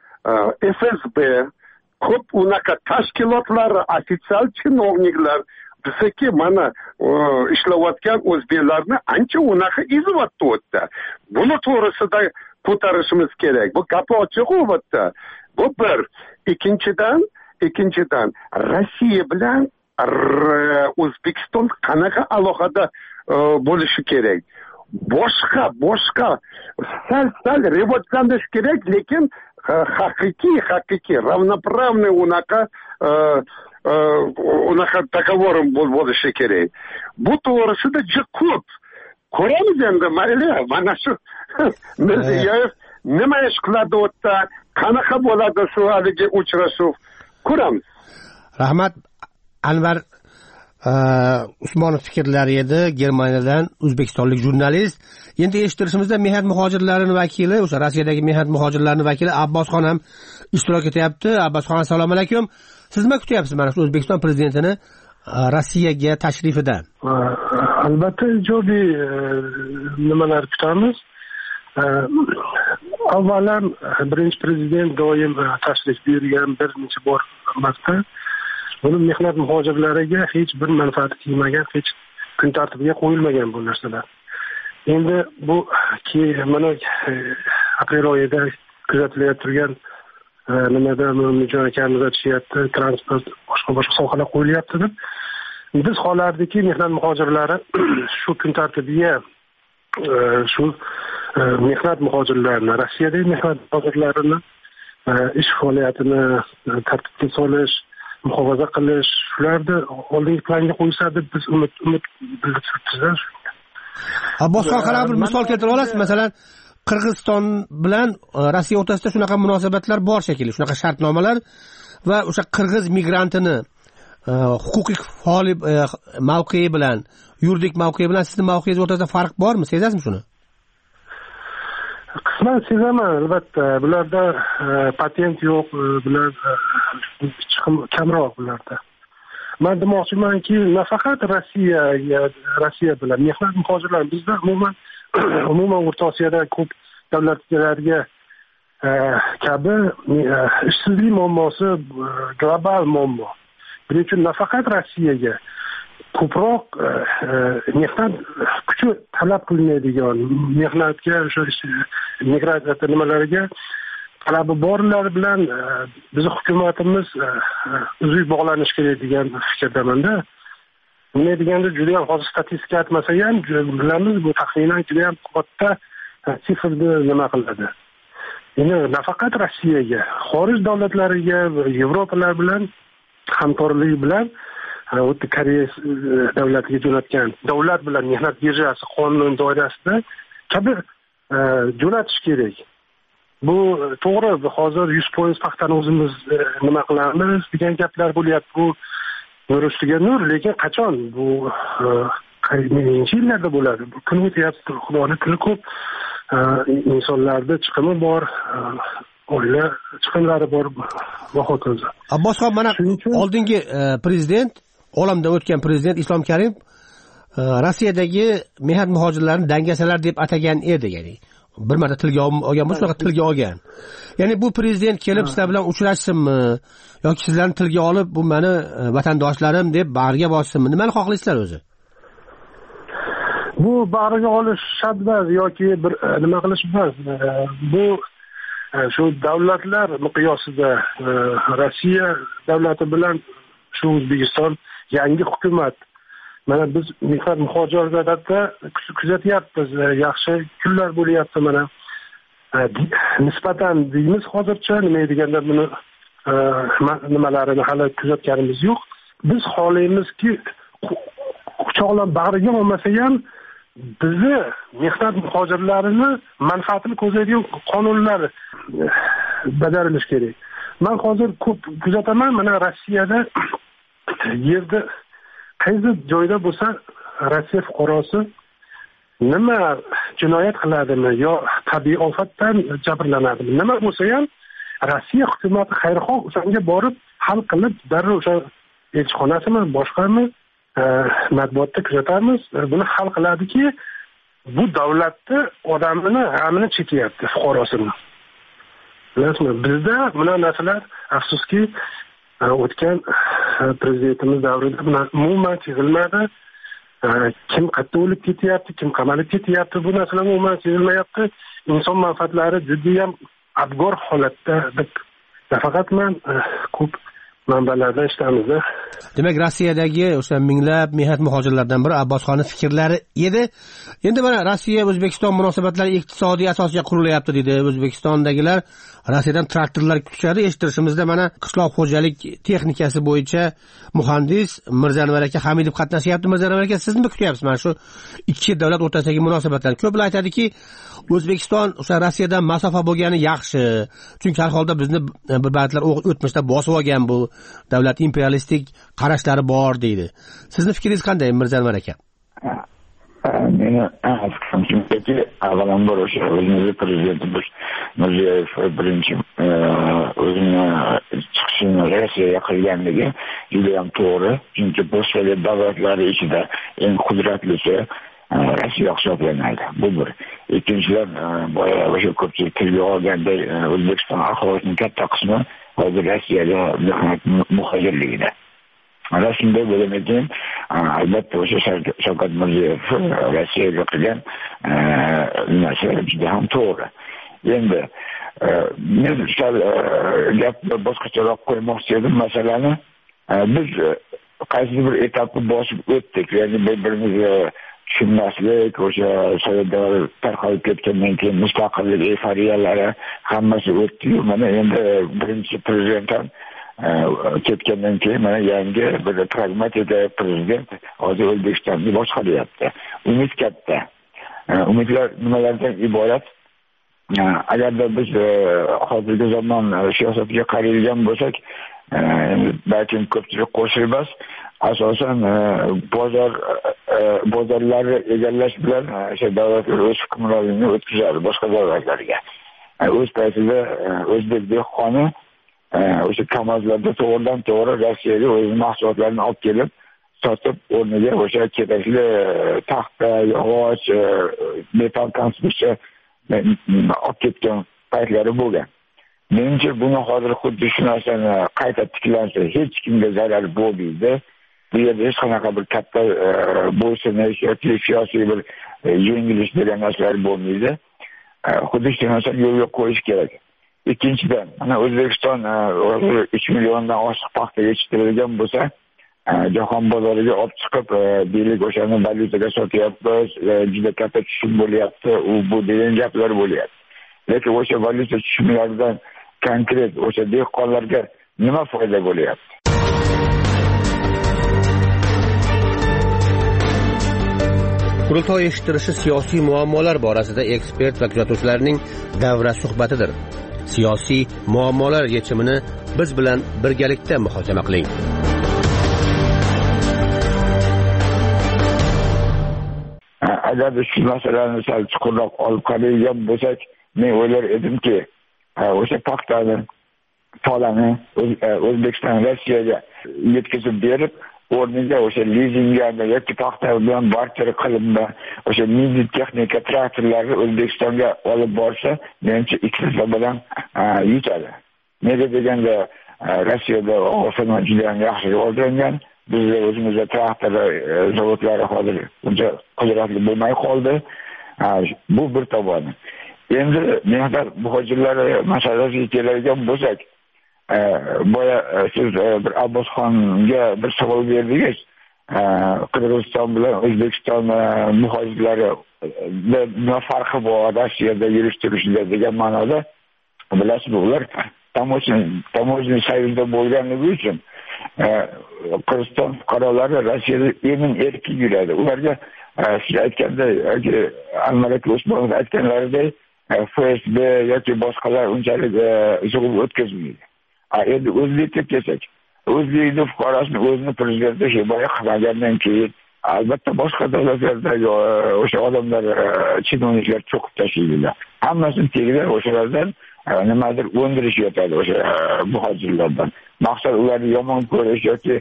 F S B, ko'p unaqa tashkilotlar, ofitsial chinovniklar bizdagi mana ishlayotgan o'zbeklarni ancha unaqa izyapti o'tda. Buni to'g'risida ko'tarishimiz kerak. Bu gap ochiq o'tda. Bu bir. Ikkinchidan, ikkinchidan Rossiya bilan O'zbekiston qanaqa alohida bo'lishi kerak. Boshqa, boshqa sal-sal rivojlanish kerak, lekin haqiqiy, haqiqiy, ravnopravniy unaqa unaqa dogovorim bo'lishi kerak. Bu to'g'risida juda ko'p ko'ramiz endi, mayli, mana shu Mirziyoyev nima ish qiladi o'tda, qanaqa bo'ladi shu haligi uchrashuv, ko'ramiz. Rahmat. Anvar Usmonov fikrlari edi, Germaniyadan o'zbekistonlik jurnalist. Endi eshittirishimizda mehnat muhojirlarining vakili, o'sha Rossiyadagi mehnat muhojirlarining vakili Abbosxon ham ishtirok etyapti. Abbosxon, assalomu alaykum. Siz nima kutyapsiz mana shu O'zbekiston prezidentining Rossiyaga tashrifida? Albatta ijobiy nimalar kutamiz. Avvalan birinchi prezident doim tashrif buyurgan bir necha bor marta buni mehnat muhojirlariga hech bir manfaati tegmagan, hech kun tartibiga qo'yilmagan bu narsalar. Endi bu ki mana aprel oyida kuzatilayotgan turgan nimada Mujon akamiz aytishyapti, transport, boshqa boshqa sohalar qo'yilyapti deb. Biz xohlardiki mehnat muhojirlari shu kun tartibiga shu mehnat muhojirlarini, Rossiyadagi mehnat muhojirlarini ish faoliyatini tartibga solish, muhofaza qilish, shularni oldingi planga qo'ysa deb biz umid umid bildiribmiz. Boshqa qanaqa bir misol keltirib olasiz? Masalan, Qirg'iziston bilan Rossiya o'rtasida shunaqa munosabatlar bor shekilli, shunaqa shartnomalar va o'sha qirg'iz migrantini huquqiy faol mavqei bilan, yuridik mavqei bilan sizning mavqeingiz o'rtasida farq bormi? Sezasizmi shuni? Qisman sezaman, albatta. Bularda patent yo'q, bular chiqim kamroq bularda. Men demoqchimanki, nafaqat Rossiya, Rossiya bilan mehnat muhojirlar bizda umuman umuman O'rta Osiyoda ko'p davlatlarga kabi ishsizlik muammosi global muammo. Buning uchun nafaqat Rossiyaga ko'proq mehnat kuchi talab qilinadigan, mehnatga o'sha migratsiya nimalariga talabi borlar bilan bizning hukumatimiz uzuk bog'lanish kerak degan fikrdamanda. Nima deganda juda ham hozir statistika aytmasa ham bilamiz, bu taxminan juda ham katta sifrni nima qiladi. Endi nafaqat Rossiyaga, xorij davlatlariga, Yevropalar bilan hamkorlik bilan o'tda Koreya davlatiga jo'natgan davlat bilan mehnat birjasi qonun doirasida kabi jo'natish kerak. Bu to'g'ri, hozir yuz foiz paxtani o'zimiz nima qilamiz degan gaplar bo'lyapti. Bu nur ustiga nur, lekin qachon bu necha yillarda bo'ladi? Bu kun o'tyapti, xudoning kuni ko'p, insonlarda chiqimi bor, oila chiqimlari bor, vahokazo. Abbosxon, mana oldingi prezident, olamdan o'tgan prezident Islom Karimov Rossiyadagi mehnat muhojirlarini dangasalar deb atagan edi, ya'ni bir marta tilga olgan bo'lsa, tilga olgan. Ya'ni bu prezident kelib sizlar bilan uchrashsinmi yoki sizlarni tilga olib, bu meni vatandoshlarim deb bag'riga bossinmi? Nimani xohlaysizlar o'zi? Bu bag'riga olish shart emas yoki bir nima qilish emas. Bu shu davlatlar miqyosida Rossiya davlati bilan shu O'zbekiston yangi hukumat, mana biz mehnat muhojirlarida kuzatyapmiz, yaxshi kunlar bo'lyapti. Mana nisbatan deymiz hozircha, nima deganda buni nimalarini hali kuzatganimiz yo'q. Biz xohlaymizki, quchoqlab bag'riga olmasa ham bizni mehnat muhojirlarini manfaatini ko'zlaydigan qonunlar bajarilishi kerak. Men hozir ko'p kuzataman, mana Rossiyada yerda qaysi joyda bo'lsa Rossiya fuqarosi nima jinoyat qiladimi yo tabiiy ofatdan jabrlanadimi, nima bo'lsa ham Rossiya hukumati xayrixoh o'shanga borib hal qilib, darrov o'sha elchixonasimi, boshqami matbuotda kuzatamiz, buni hal qiladiki, bu davlatni odamini g'amini chekyapti, fuqarosini. Bilasizmi, bizda buna narsalar afsuski o'tgan prezidentimiz davrida buni umuman sezilmadi. Kim qayerda o'lib ketyapti, kim qamalib ketyapti, bu narsalar umuman sezilmayapti. Inson manfaatlari juda ham abgor holatda deb faqat men ko'p manbalarda ishlamizda. Demak, Rossiyadagi o'sha minglab mehnat muhojirlardan biri Abbosxonning fikrlari edi. Endi mana Rossiya O'zbekiston munosabatlari iqtisodiy asosga qurilyapti dedi. O'zbekistondagilar Rossiyadan traktorlar kutishadi. Eshittirishimizda mana qishloq xo'jalik texnikasi bo'yicha muhandis Mirzanvar aka Hamidov qatnashyapti. Mirzanvar aka, siz nima kutyapsiz mana shu ikki davlat o'rtasidagi munosabatlar? Ko'plar aytadiki, O'zbekiston o'sha Rossiyadan masofa bo'lgani yaxshi. Chunki har holda bizni bir ba'zilar o'tmishda bosib olgan bu davlat imperialistik qarashlari bor deydi. Sizning fikringiz qanday, Mirzanvar aka? Meni fikrimcha, avvalambor o'sha o'zimizni prezidentimiz Mirziyoyev birinchi o'zini chiqishini Rossiyaga qilganligi juda ham to'g'ri. Chunki postsovet davlatlari ichida eng qudratlisi Rossiya hisoblanadi. Bu bir. Ikkinchidan, boya o'sha ko'pchilik tilga olganda O'zbekiston aholisining katta qismi hozir Rossiyaga mehnat muhojirligida. Ana shunday bo'lgan, albatta o'sha Shavkat Mirziyoyev Rossiyaga qilgan narsa juda ham to'g'ri. Endi men sal gapni boshqacharoq qo'ymoqchi edim masalani. Biz qaysi bir etapni bosib o'tdik, ya'ni bir-birimizni tushunmaslik, o'sha Sovet davri tarqalib ketgandan keyin mustaqillik eforiyalari hammasi o'tdi. Mana endi birinchi prezident ham ketgandan keyin mana yangi bir pragmatik prezident hozir O'zbekistonni boshqaryapti. Umid katta. Umidlar nimalardan iborat? Agarda biz hozirgi zamon siyosatiga qaraydigan bo'lsak, balkim ko'pchilik qo'shilmas, asosan bozor bozorlarni egallash bilan o'sha davlatlar o'z hukmronligini o'tkazadi boshqa davlatlarga. O'z paytida o'zbek dehqoni o'sha kamazlarda to'g'ridan to'g'ri Rossiyaga o'z mahsulotlarini olib kelib sotib, o'rniga o'sha kerakli taxta, yog'och, metal konstruksiya olib ketgan paytlari bo'lgan. Menimcha buni hozir xuddi shu narsani qayta tiklansa hech kimga zarar bo'lmaydi. Bu yerda hech qanaqa bir katta bo'ysunish yoki siyosiy bir yengilish degan narsalar bo'lmaydi. Xuddi shu narsani yo'lga qo'yish kerak. Ikkinchidan, mana O'zbekiston uch milliondan oshiq paxta yetishtirilgan bo'lsa, jahon bozoriga olib chiqib, deylik o'shani valyutaga sotyapmiz, juda katta tushum bo'lyapti, u bu degan gaplar bo'lyapti. Lekin o'sha valyuta tushumlaridan konkret o'sha dehqonlarga nima foyda bo'lyapti? Qurultoy eshittirishi siyosiy muammolar borasida ekspert va kuzatuvchilarning davra suhbatidir. Siyosiy muammolar yechimini biz bilan birgalikda muhokama qiling. Agar shu masalani sal chuqurroq olib qaraydigan bo'lsak, men o'ylar edimki, o'sha paxtani solani O'zbekiston Rossiyaga yetkazib berib, o'rniga o'sha lizingga yoki paxta bilan barter qilinma o'sha milliy texnika traktorlarni O'zbekistonga olib borsa, menimcha ikkisi bilan yutadi. Nega deganda Rossiyada o'sha juda yaxshi rivojlangan, bizda o'zimizda traktor zavodlari hozir uncha qudratli bo'lmay qoldi. Bu bir tomoni. Endi mehnat muhojirlari masalasiga keladigan bo'lsak, boya siz bir Abbosxonga bir savol berdingiz. Qirg'iziston bilan O'zbekiston muhojirlari nima farqi bor Rossiyada yurishtirishda degan ma'noda. Bilasizmi, ular tamojniy soyuzda bo'lganligi uchun Qirg'iziston fuqarolari Rossiyada emin erkin yuradi. Ularga siz aytganday yoki Almalik Usmonov aytganlaridek F S B yoki boshqalar unchalik zo'rg'ib o'tkazmaydi. Endi o'zbekka kelsak, o'zbekning fuqarosini o'zini prezidenti himoya qilmagandan keyin albatta boshqa davlatlarda o'sha odamlar chinovniklar cho'qib tashlaydilar. Hammasini tegida o'shalardan nimadir o'ndirish yotadi o'sha muhojirlardan. Maqsad ularni yomon ko'rish yoki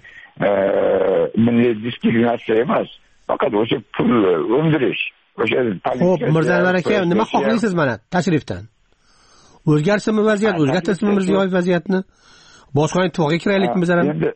milliy diskriminatsiya emas, faqat o'sha pul o'ndirish. O'sha Xo'p, Mirzaanvar aka, nima xohlaysiz mana tashrifdan? O'zgarsimi vaziyat, o'zgartirsimi Mirziyoyev vaziyatni? Boshqa ittifoqqa kiraylikmi biz ham? Endi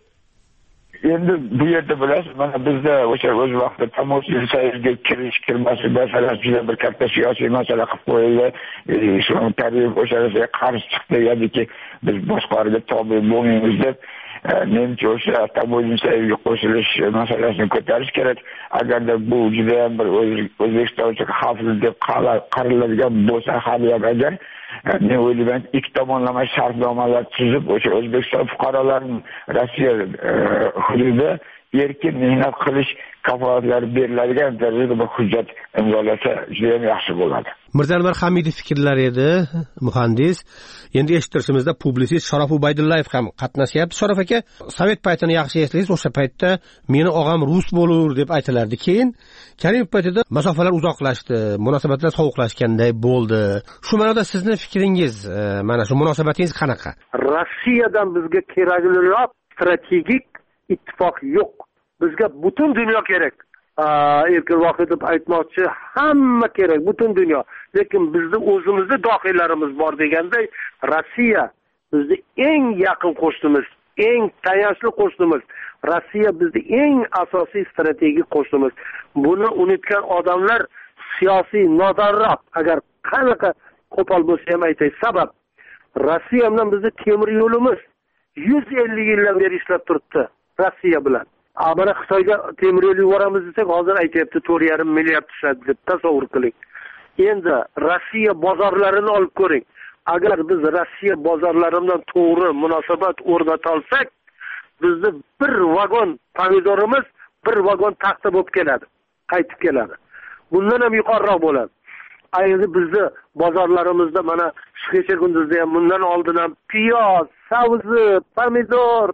endi bu yerda bilasiz, mana bizda o'sha o'z vaqtida tamosiy sayilga kirish kirmasi masalasi juda bir katta siyosiy masala qilib qo'yildi. Islom Karimov o'shaga qarshi chiqdi, yoki biz boshqalarga tobe bo'lmaymiz deb. Menimcha o'sha tamosiy sayilga qo'shilish masalasini ko'tarish kerak. Agarda bu juda ham bir O'zbekiston uchun xavfli deb qaraladigan bo'lsa, hali ham agar men o'ylayman, ikki tomonlama shartnomalar tuzib, o'sha O'zbekiston fuqarolarining Rossiya hududida erkin mehnat qilish kafolatlari beriladigan darajada bir hujjat imzolasa juda ham yaxshi bo'ladi. Mirzaanvar Hamidov fikrlari edi, muhandis. Endi eshittirishimizda publisist Sharof Ubaydullayev ham qatnashyapti. Sharof aka, Sovet paytini yaxshi eslaysiz, o'sha paytda meni og'am rus bo'lur deb aytilardi. Keyin Karimov paytida masofalar uzoqlashdi, munosabatlar sovuqlashganday bo'ldi. Shu ma'noda sizning fikringiz, mana shu munosabatingiz qanaqa? Rossiyadan bizga kerakliroq strategik ittifoq yo'q. Bizga butun dunyo kerak. Erkin Vohidov aytmoqchi, hamma kerak, butun dunyo. Lekin bizning o'zimizning dohiylarimiz bor deganday, Rossiya bizning eng yaqin qo'shnimiz, eng tayanchli qo'shnimiz. Rossiya bizning eng asosiy strategik qo'shnimiz. Buni unutgan odamlar siyosiy nodonroq, agar qanaqa qo'pol bo'lsa ham aytay. Sabab Rossiya bilan bizning temir yo'limiz yuz ellik yildan beri ishlab turibdi Rossiya bilan. Amana Xitoyga temir yo'l yuboramiz desak, hozir aytayapti to'rt yarim milliard tushadi deb tasavvur qiling. Endi Rossiya bozorlarini olib ko'ring. Agar biz Rossiya bozorlaridan to'g'ri munosabat o'rnata olsak, bizni bir vagon pomidorimiz bir vagon taxta bo'lib keladi, qaytib keladi. Bundan ham yuqoriroq bo'ladi. Endi bizni bozorlarimizda mana shu kecha kunduzda ham, bundan oldin ham piyoz, sabzi, pomidor,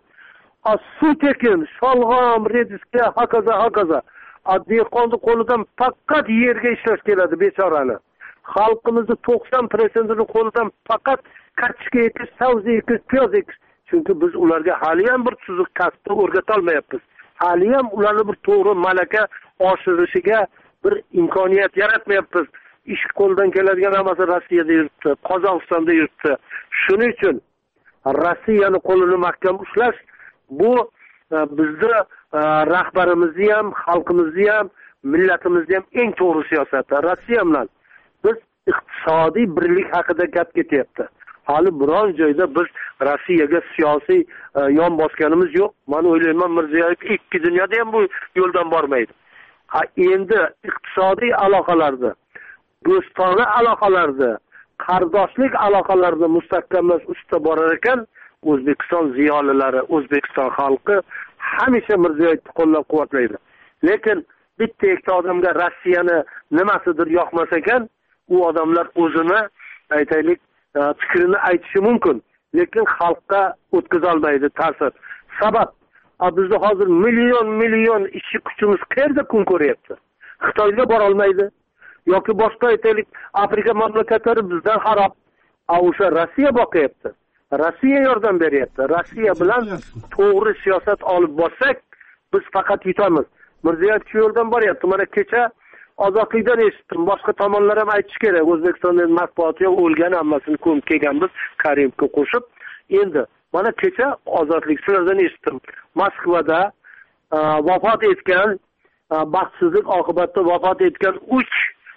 suv ekin, sholg'om, rediska, hokazo, hokazo. Dehqonni qo'lidan faqat yerga ishlash keladi bechorani. Xalqimizning to'qson foizi qo'lidan faqat kartoshka ekish, sabzi ekish, piyoz ekish. Chunki biz ularga hali ham bir tuzuq kasbni o'rgata olmayapmiz. Hali ham ularni bir to'g'ri malaka oshirishiga bir imkoniyat yaratmayapmiz. Ish qo'ldan keladigan hammasi Rossiyada yuribdi, Qozog'istonda yuribdi. Shuning uchun Rossiyani qo'lini mahkam ushlash bu bizni rahbarimizni ham, xalqimizni ham, millatimizni ham eng to'g'ri siyosati. Rossiya bilan biz iqtisodiy birlik haqida gap ketyapti. Hali biron joyda biz Rossiyaga siyosiy yon bosganimiz yo'q. Men o'ylayman, Mirziyoyev ikki dunyoda ham bu yo'ldan bormaydi. Ha, endi iqtisodiy aloqalarda, do'stona aloqalarda, qardoshlik aloqalarida mustahkamlash ustida borar ekan, O'zbekiston ziyolilari, O'zbekiston xalqi hamisha Mirziyoyevni qo'llab-quvvatlaydi. Lekin bitta ikkita odamga Rossiyani nimasidir yoqmas ekan, u odamlar o'zini aytaylik fikrini aytishi mumkin, lekin xalqqa o'tkaza olmaydi ta'sir. Sabab bizda hozir million million ishchi kuchimiz qayerda kun ko'ryapti? Xitoyga bora olmaydi yoki boshqa aytaylik Afrika mamlakatlari bizdan xarob. O'sha Rossiya boqyapti. Rossiya yordam beryapti. Rossiya bilan to'g'ri siyosat olib borsak, biz faqat yutamiz. Mirziyoyev shu yo'ldan boryapti. Mana kecha Ozodlikdan eshitdim. Boshqa tomonlar ham aytish kerak. O'zbekistonning matbuoti yo'q, o'lgan hammasini ko'mib kelganmiz Karimovga qo'shib. Endi mana kecha Ozodlik so'zlarini eshitdim. Moskvada vafot etgan, baxtsizlik oqibatida vafot etgan uch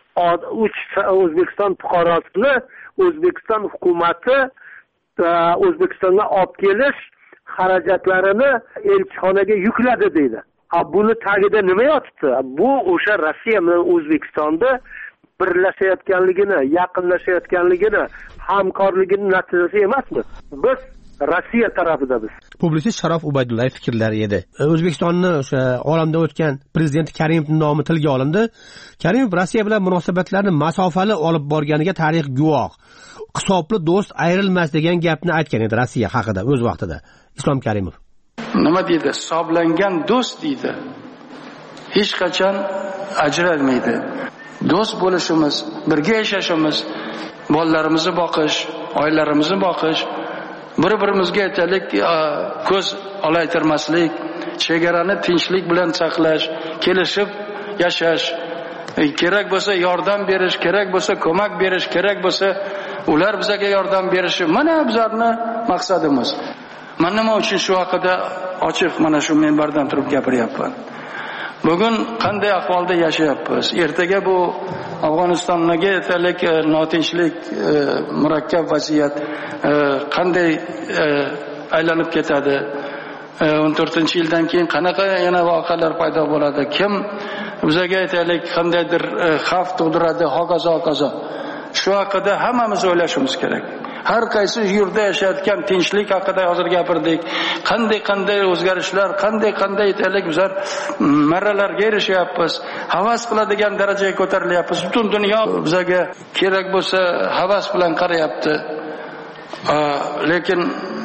O'zbekiston fuqarosini O'zbekiston hukumati O'zbekistonga olib kelish xarajatlarini elchixonaga yukladi deydi. Ha, buni tagida nima yotibdi? Bu o'sha Rossiya bilan O'zbekistonda birlashayotganligini, yaqinlashayotganligini, hamkorligini natijasi emasmi? Biz Rossiya tarafidamiz. Publisist Sharof Ubaydullayev fikrlari edi. O'zbekistonni o'sha olamda o'tgan prezident Karimovning nomi tilga olindi. Karimov Rossiya bilan munosabatlarni masofali olib borganiga tarix guvoh. Hisobli do'st ayrilmas degan gapni aytgan edi Rossiya haqida o'z vaqtida Islom Karimov. Nima deydi? Hisoblangan do'st deydi. Hech qachon ajralmaydi. Do'st bo'lishimiz, birga yashashimiz, bolalarimizni boqish, oilalarimizni boqish, bir-birimizga aytaylik, ko'z olaytirmaslik, chegarani tinchlik bilan saqlash, kelishib yashash, kerak bo'lsa yordam berish, kerak bo'lsa ko'mak berish, kerak bo'lsa ular bizga yordam berishi, mana bizlarning maqsadimiz. Men nima uchun shu haqida ochiq mana shu minbardan turib gapiryapman. Bugun qanday ahvolda yashayapmiz? Ertaga bu Afg'onistondagi aytaylik notinchlik, murakkab vaziyat qanday aylanib ketadi? o'n to'rtinchi yildan keyin qanaqa yana voqealar paydo bo'ladi? Kim bizga aytaylik qandaydir xavf tug'diradi, hokazo hokazo. Shu haqida hammamiz o'ylashimiz kerak. Har qaysi yurtda yashayotgan tinchlik haqida hozir gapirdik. Qanday-qanday o'zgarishlar, qanday-qanday aytaylik bizlar marralarga erishyapmiz. Havas qiladigan darajaga ko'tarilyapmiz. Butun dunyo bizga kerak bo'lsa havas bilan qarayapti. Lekin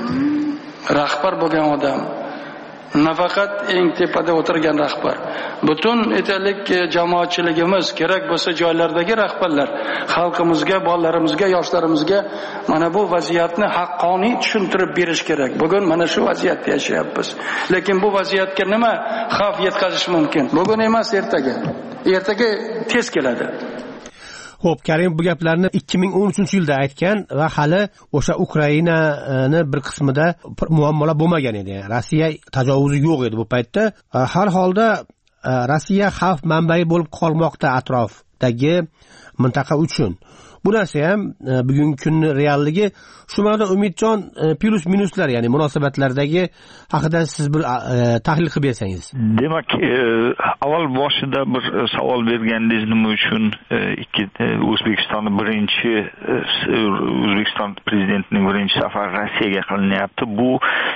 rahbar bo'lgan odam, nafaqat eng tepada o'tirgan rahbar, butun aytaylik jamoatchiligimiz, kerak bo'lsa joylardagi rahbarlar xalqimizga, bolalarimizga, yoshlarimizga mana bu vaziyatni haqqoniy tushuntirib berish kerak. Bugun mana shu vaziyatda yashayapmiz. Lekin bu vaziyatga nima xavf yetkazish mumkin? Bugun emas, ertaga. Ertaga tez keladi. Xo'p, Karim bu gaplarni ikki ming o'n uchinchi yilda aytgan va hali o'sha Ukrainani bir qismida muammolar bo'lmagan edi. Rossiya tajovuzi yo'q edi bu paytda. Har holda Rossiya xavf manbai bo'lib qolmoqda atrofdagi mintaqa uchun. Bu narsa ham bugungi kunning realligi. Shu ma'noda Umidjon plus minuslar, ya'ni munosabatlardagi haqida siz bir tahlil qilib bersangiz. Demak, avval boshida bir savol bergandingiz, nima uchun ikki O'zbekistonning birinchi O'zbekiston prezidentining birinchi safari Rossiyaga qilinyapti. Bu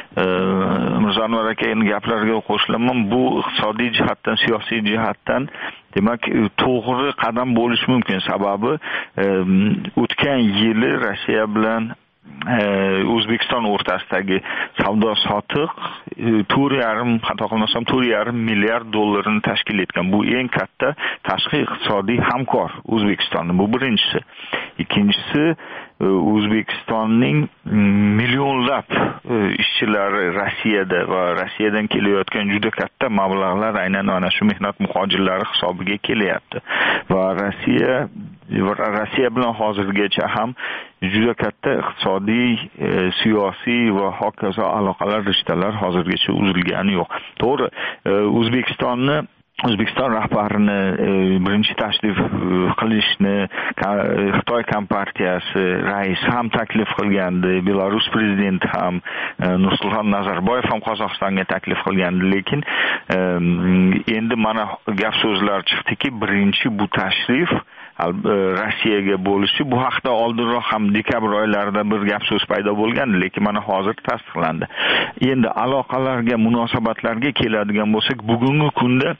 Mirzo Anvar akaning gaplariga qo'shilaman. Bu iqtisodiy jihatdan, siyosiy jihatdan demak to'g'ri qadam bo'lishi mumkin. Sababi o'tgan yili Rossiya bilan O'zbekiston o'rtasidagi savdo sotiq to'rt yarim, xato qilmasam to'rt yarim milliard dollarni tashkil etgan. Bu eng katta tashqi iqtisodiy hamkor O'zbekistonning. Bu birinchisi. Ikkinchisi, O'zbekistonning millionlab ishchilari Rossiyada va Rossiyadan kelayotgan juda katta mablag'lar aynan mana shu mehnat muhojirlari hisobiga kelyapti. Va Rossiya Rossiya bilan hozirgacha ham juda katta iqtisodiy, siyosiy va hokazo aloqalar, rishtalar hozirgacha uzilgani yo'q. To'g'ri, O'zbekistonni O'zbekiston rahbarini birinchi tashrif qilishni Xitoy kompartiyasi raisi ham taklif qilgandi, Belarus prezidenti ham, Nursulton Nazarboyev ham Qozog'istonga taklif qilgandi, lekin endi mana gap so'zlar chiqdiki, birinchi bu tashrif Rossiyaga bo'lishi, bu haqda oldinroq ham dekabr oylarida bir gap so'z paydo bo'lgandi, lekin mana hozir tasdiqlandi. Endi aloqalarga, munosabatlarga keladigan bo'lsak, bugungi kunda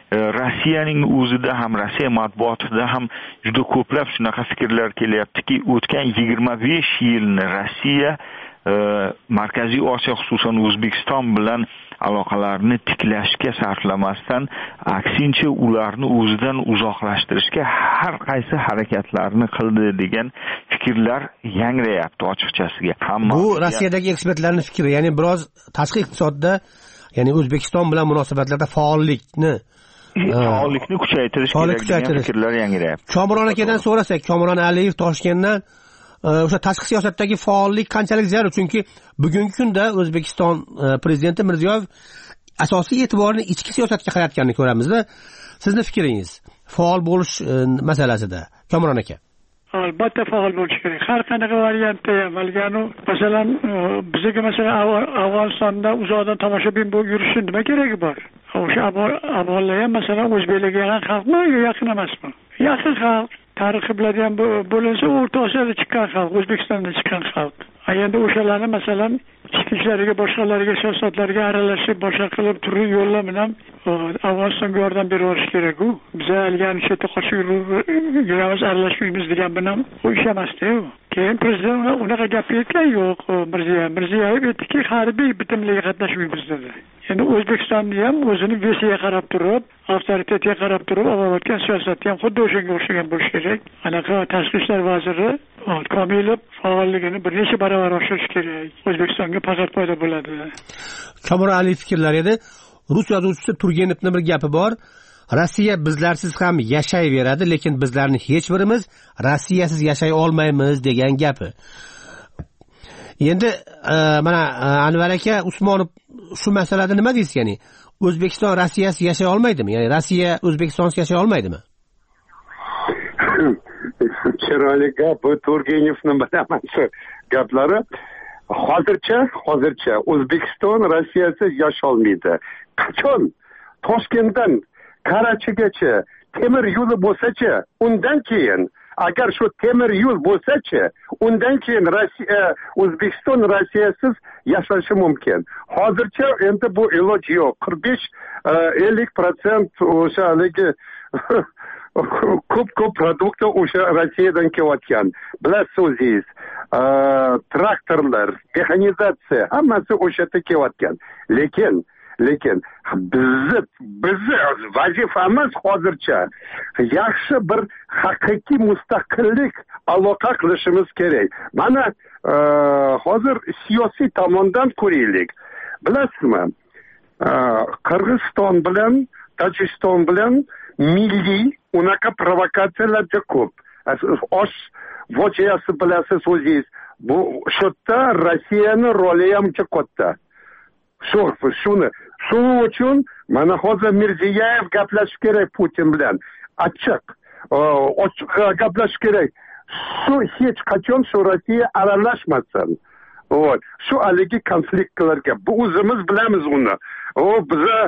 Rossiyaning o'zida ham, Rossiya matbuotida ham juda ko'plab shunaqa fikrlar kelyaptiki, o'tgan yigirma besh yilni Rossiya Markaziy Osiyo, xususan O'zbekiston bilan aloqalarni tiklashga sarflamasdan, aksincha ularni o'zidan uzoqlashtirishga har qaysi harakatlarni qildi degan fikrlar yangrayapti ochiqchasiga. Bu Rossiyadagi ekspertlarning fikri, ya'ni biroz tashqi iqtisodda, ya'ni O'zbekiston bilan munosabatlarda faollikni faollikni kuchaytirish kerak degan fikrlar yangrayapti. Komron akadan so'rasak, Komron Aliyev Toshkentdan o'sha tashqi siyosatdagi faollik qanchalik zarur? Chunki bugungi kunda O'zbekiston prezidenti Mirziyoyev asosiy e'tiborini ichki siyosatga qaratganini ko'ramizda. Sizning fikringiz faol bo'lish masalasida, Komron aka? Albatta faol bo'lish kerak. Har qanaqa variantda ham, malganu masalan bizga masalan Afg'onistonda uzoqdan tomoshabin bo'lib yurishni nima keragi bor? O'sha avvallar ham masalan o'zbeklarga yaqin xalqmi yo yaqin emasmi? Yaqin xalq. Tarixi biladigan bo'linsa, O'rta Osiyoda chiqqan xalq, O'zbekistondan chiqqan xalq. Endi o'shalarni masalan ichki ishlariga, boshqalarga, siyosatlarga aralashib, boshqa qilib turli yo'llar bilan Afg'onistonga yordam berib kerak-ku. Biz ilgari chetda qochib yuramiz, aralashmaymiz degan bilan u ish emasdi-ku. Keyin prezident unaqa gap aytgan yo'q, Mirziyoyev. Mirziyoyev aytdiki, harbiy bitimlarga qatnashmaymiz dedi. Endi O'zbekistonni ham o'zini vesiga qarab turib, avtoritetga qarab turib, olayotgan siyosatni ham xuddi o'shanga o'xshagan bo'lishi kerak. Anaqa tashqi ishlar vaziri Komilov faolligini bir necha barobar oshirish kerak. O'zbekistonga faqat foyda bo'ladi. Komron Aliyev fikrlari edi. Rus yozuvchisi Turgenovning bir gapi bor. Rossiya bizlarsiz ham yashayveradi, lekin bizlarni hech birimiz Rossiyasiz yashay olmaymiz degan gapi. Endi mana Anvar aka Usmonov shu masalada nima deysiz? Ya'ni O'zbekiston Rossiyasiz yashay olmaydimi? Ya'ni Rossiya O'zbekistonsiz yashay olmaydimi? Chiroyli gap, bu Turgenevning bilaman shu gaplari. Hozircha, hozircha O'zbekiston Rossiyasiz yasholmaydi. Qachon Toshkentdan Karachigacha temir yo'li bo'lsa-chi, undan keyin agar shu temir yo'l bo'lsa-chi, undan keyin Rossiya O'zbekiston Rossiyasiz yashashi mumkin. Hozircha endi bu iloj yo'q. qirq besh ellik prosent o'sha haligi ko'p ko'p produktda o'sha Rossiyadan kelayotgan. Bilasiz o'zingiz, traktorlar, mexanizatsiya hammasi o'sha yerda kelayotgan. Lekin lekin bizni bizni vazifamiz hozircha yaxshi bir haqiqiy mustaqillik aloqa qilishimiz kerak. Mana hozir siyosiy tomondan ko'raylik. Bilasizmi, Qirg'iziston bilan Tojikiston bilan milliy unaqa provokatsiyalar ko'p. Osh voqeasi bilasiz o'zingiz. Bu shunda Rossiyaning roli ham katta. Shu shuni shuning uchun mana hozir Mirziyoyev gaplashish kerak Putin bilan. Ochiq, ochiq gaplashish kerak. Shu hech qachon shu Rossiya aralashmasin. Ot, shu haligi konfliktlarga bu o'zimiz bilamiz uni. O biza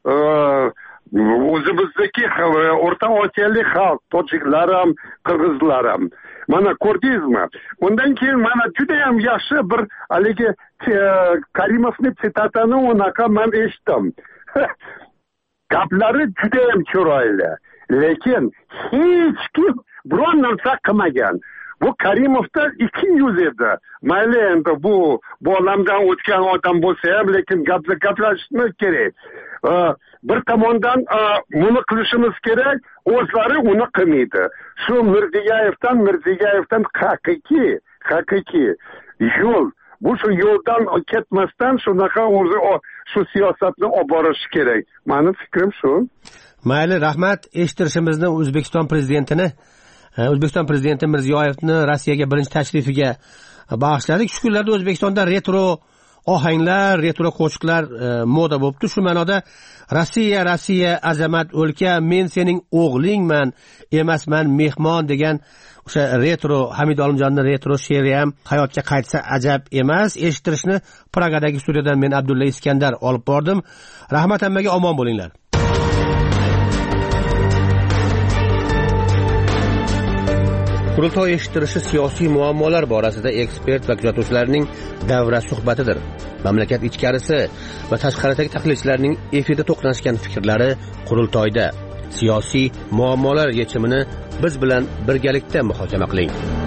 o'zimizdagi O'rta Osiyolik xalq, tojiklar ham, qirg'izlar ham. Mana ko'rdingizmi? Undan keyin mana juda ham yaxshi bir haligi Karimovning sitatini unaqa men eshitdim. Gaplari juda ham chiroyli, lekin hech kim biron narsa qilmagan. Bu Karimovda ikki yuz edi. Mayli endi bu bu olamdan o'tgan odam bo'lsa ham, lekin gaplashishimiz kerak. Bir tomondan buni qilishimiz kerak, o'zlari uni qilmaydi. Shu Mirziyoyevdan Mirziyoyevdan haqiqiy, haqiqiy yo'l. Bu shu yo'ldan ketmasdan shunaqa o'zi shu siyosatni olib borish kerak. Meni fikrim shu. Mayli, rahmat. Eshittirishimizni O'zbekiston prezidentini O'zbekiston prezidenti Mirziyoyevni Rossiyaga birinchi tashrifiga bag'ishladik. Shu kunlarda O'zbekistonda retro ohanglar, retro qo'shiqlar moda bo'libdi. Shu ma'noda Rossiya, Rossiya azamat o'lka, men sening o'g'lingman, emasman mehmon degan o'sha retro Hamid Olimjonning retro she'ri ham hayotga qaytsa ajab emas. Eshittirishni Pragadagi studiyadan men Abdulla Iskandar olib bordim. Rahmat hammaga, omon bo'linglar. Qurultoy eshittirishi siyosiy muammolar borasida ekspert va kuzatuvchilarning davra suhbatidir. Mamlakat ichkarisi va tashqaridagi tahlilchilarning efirda to'qnashgan fikrlari qurultoyda. Siyosiy muammolar yechimini biz bilan birgalikda muhokama qiling.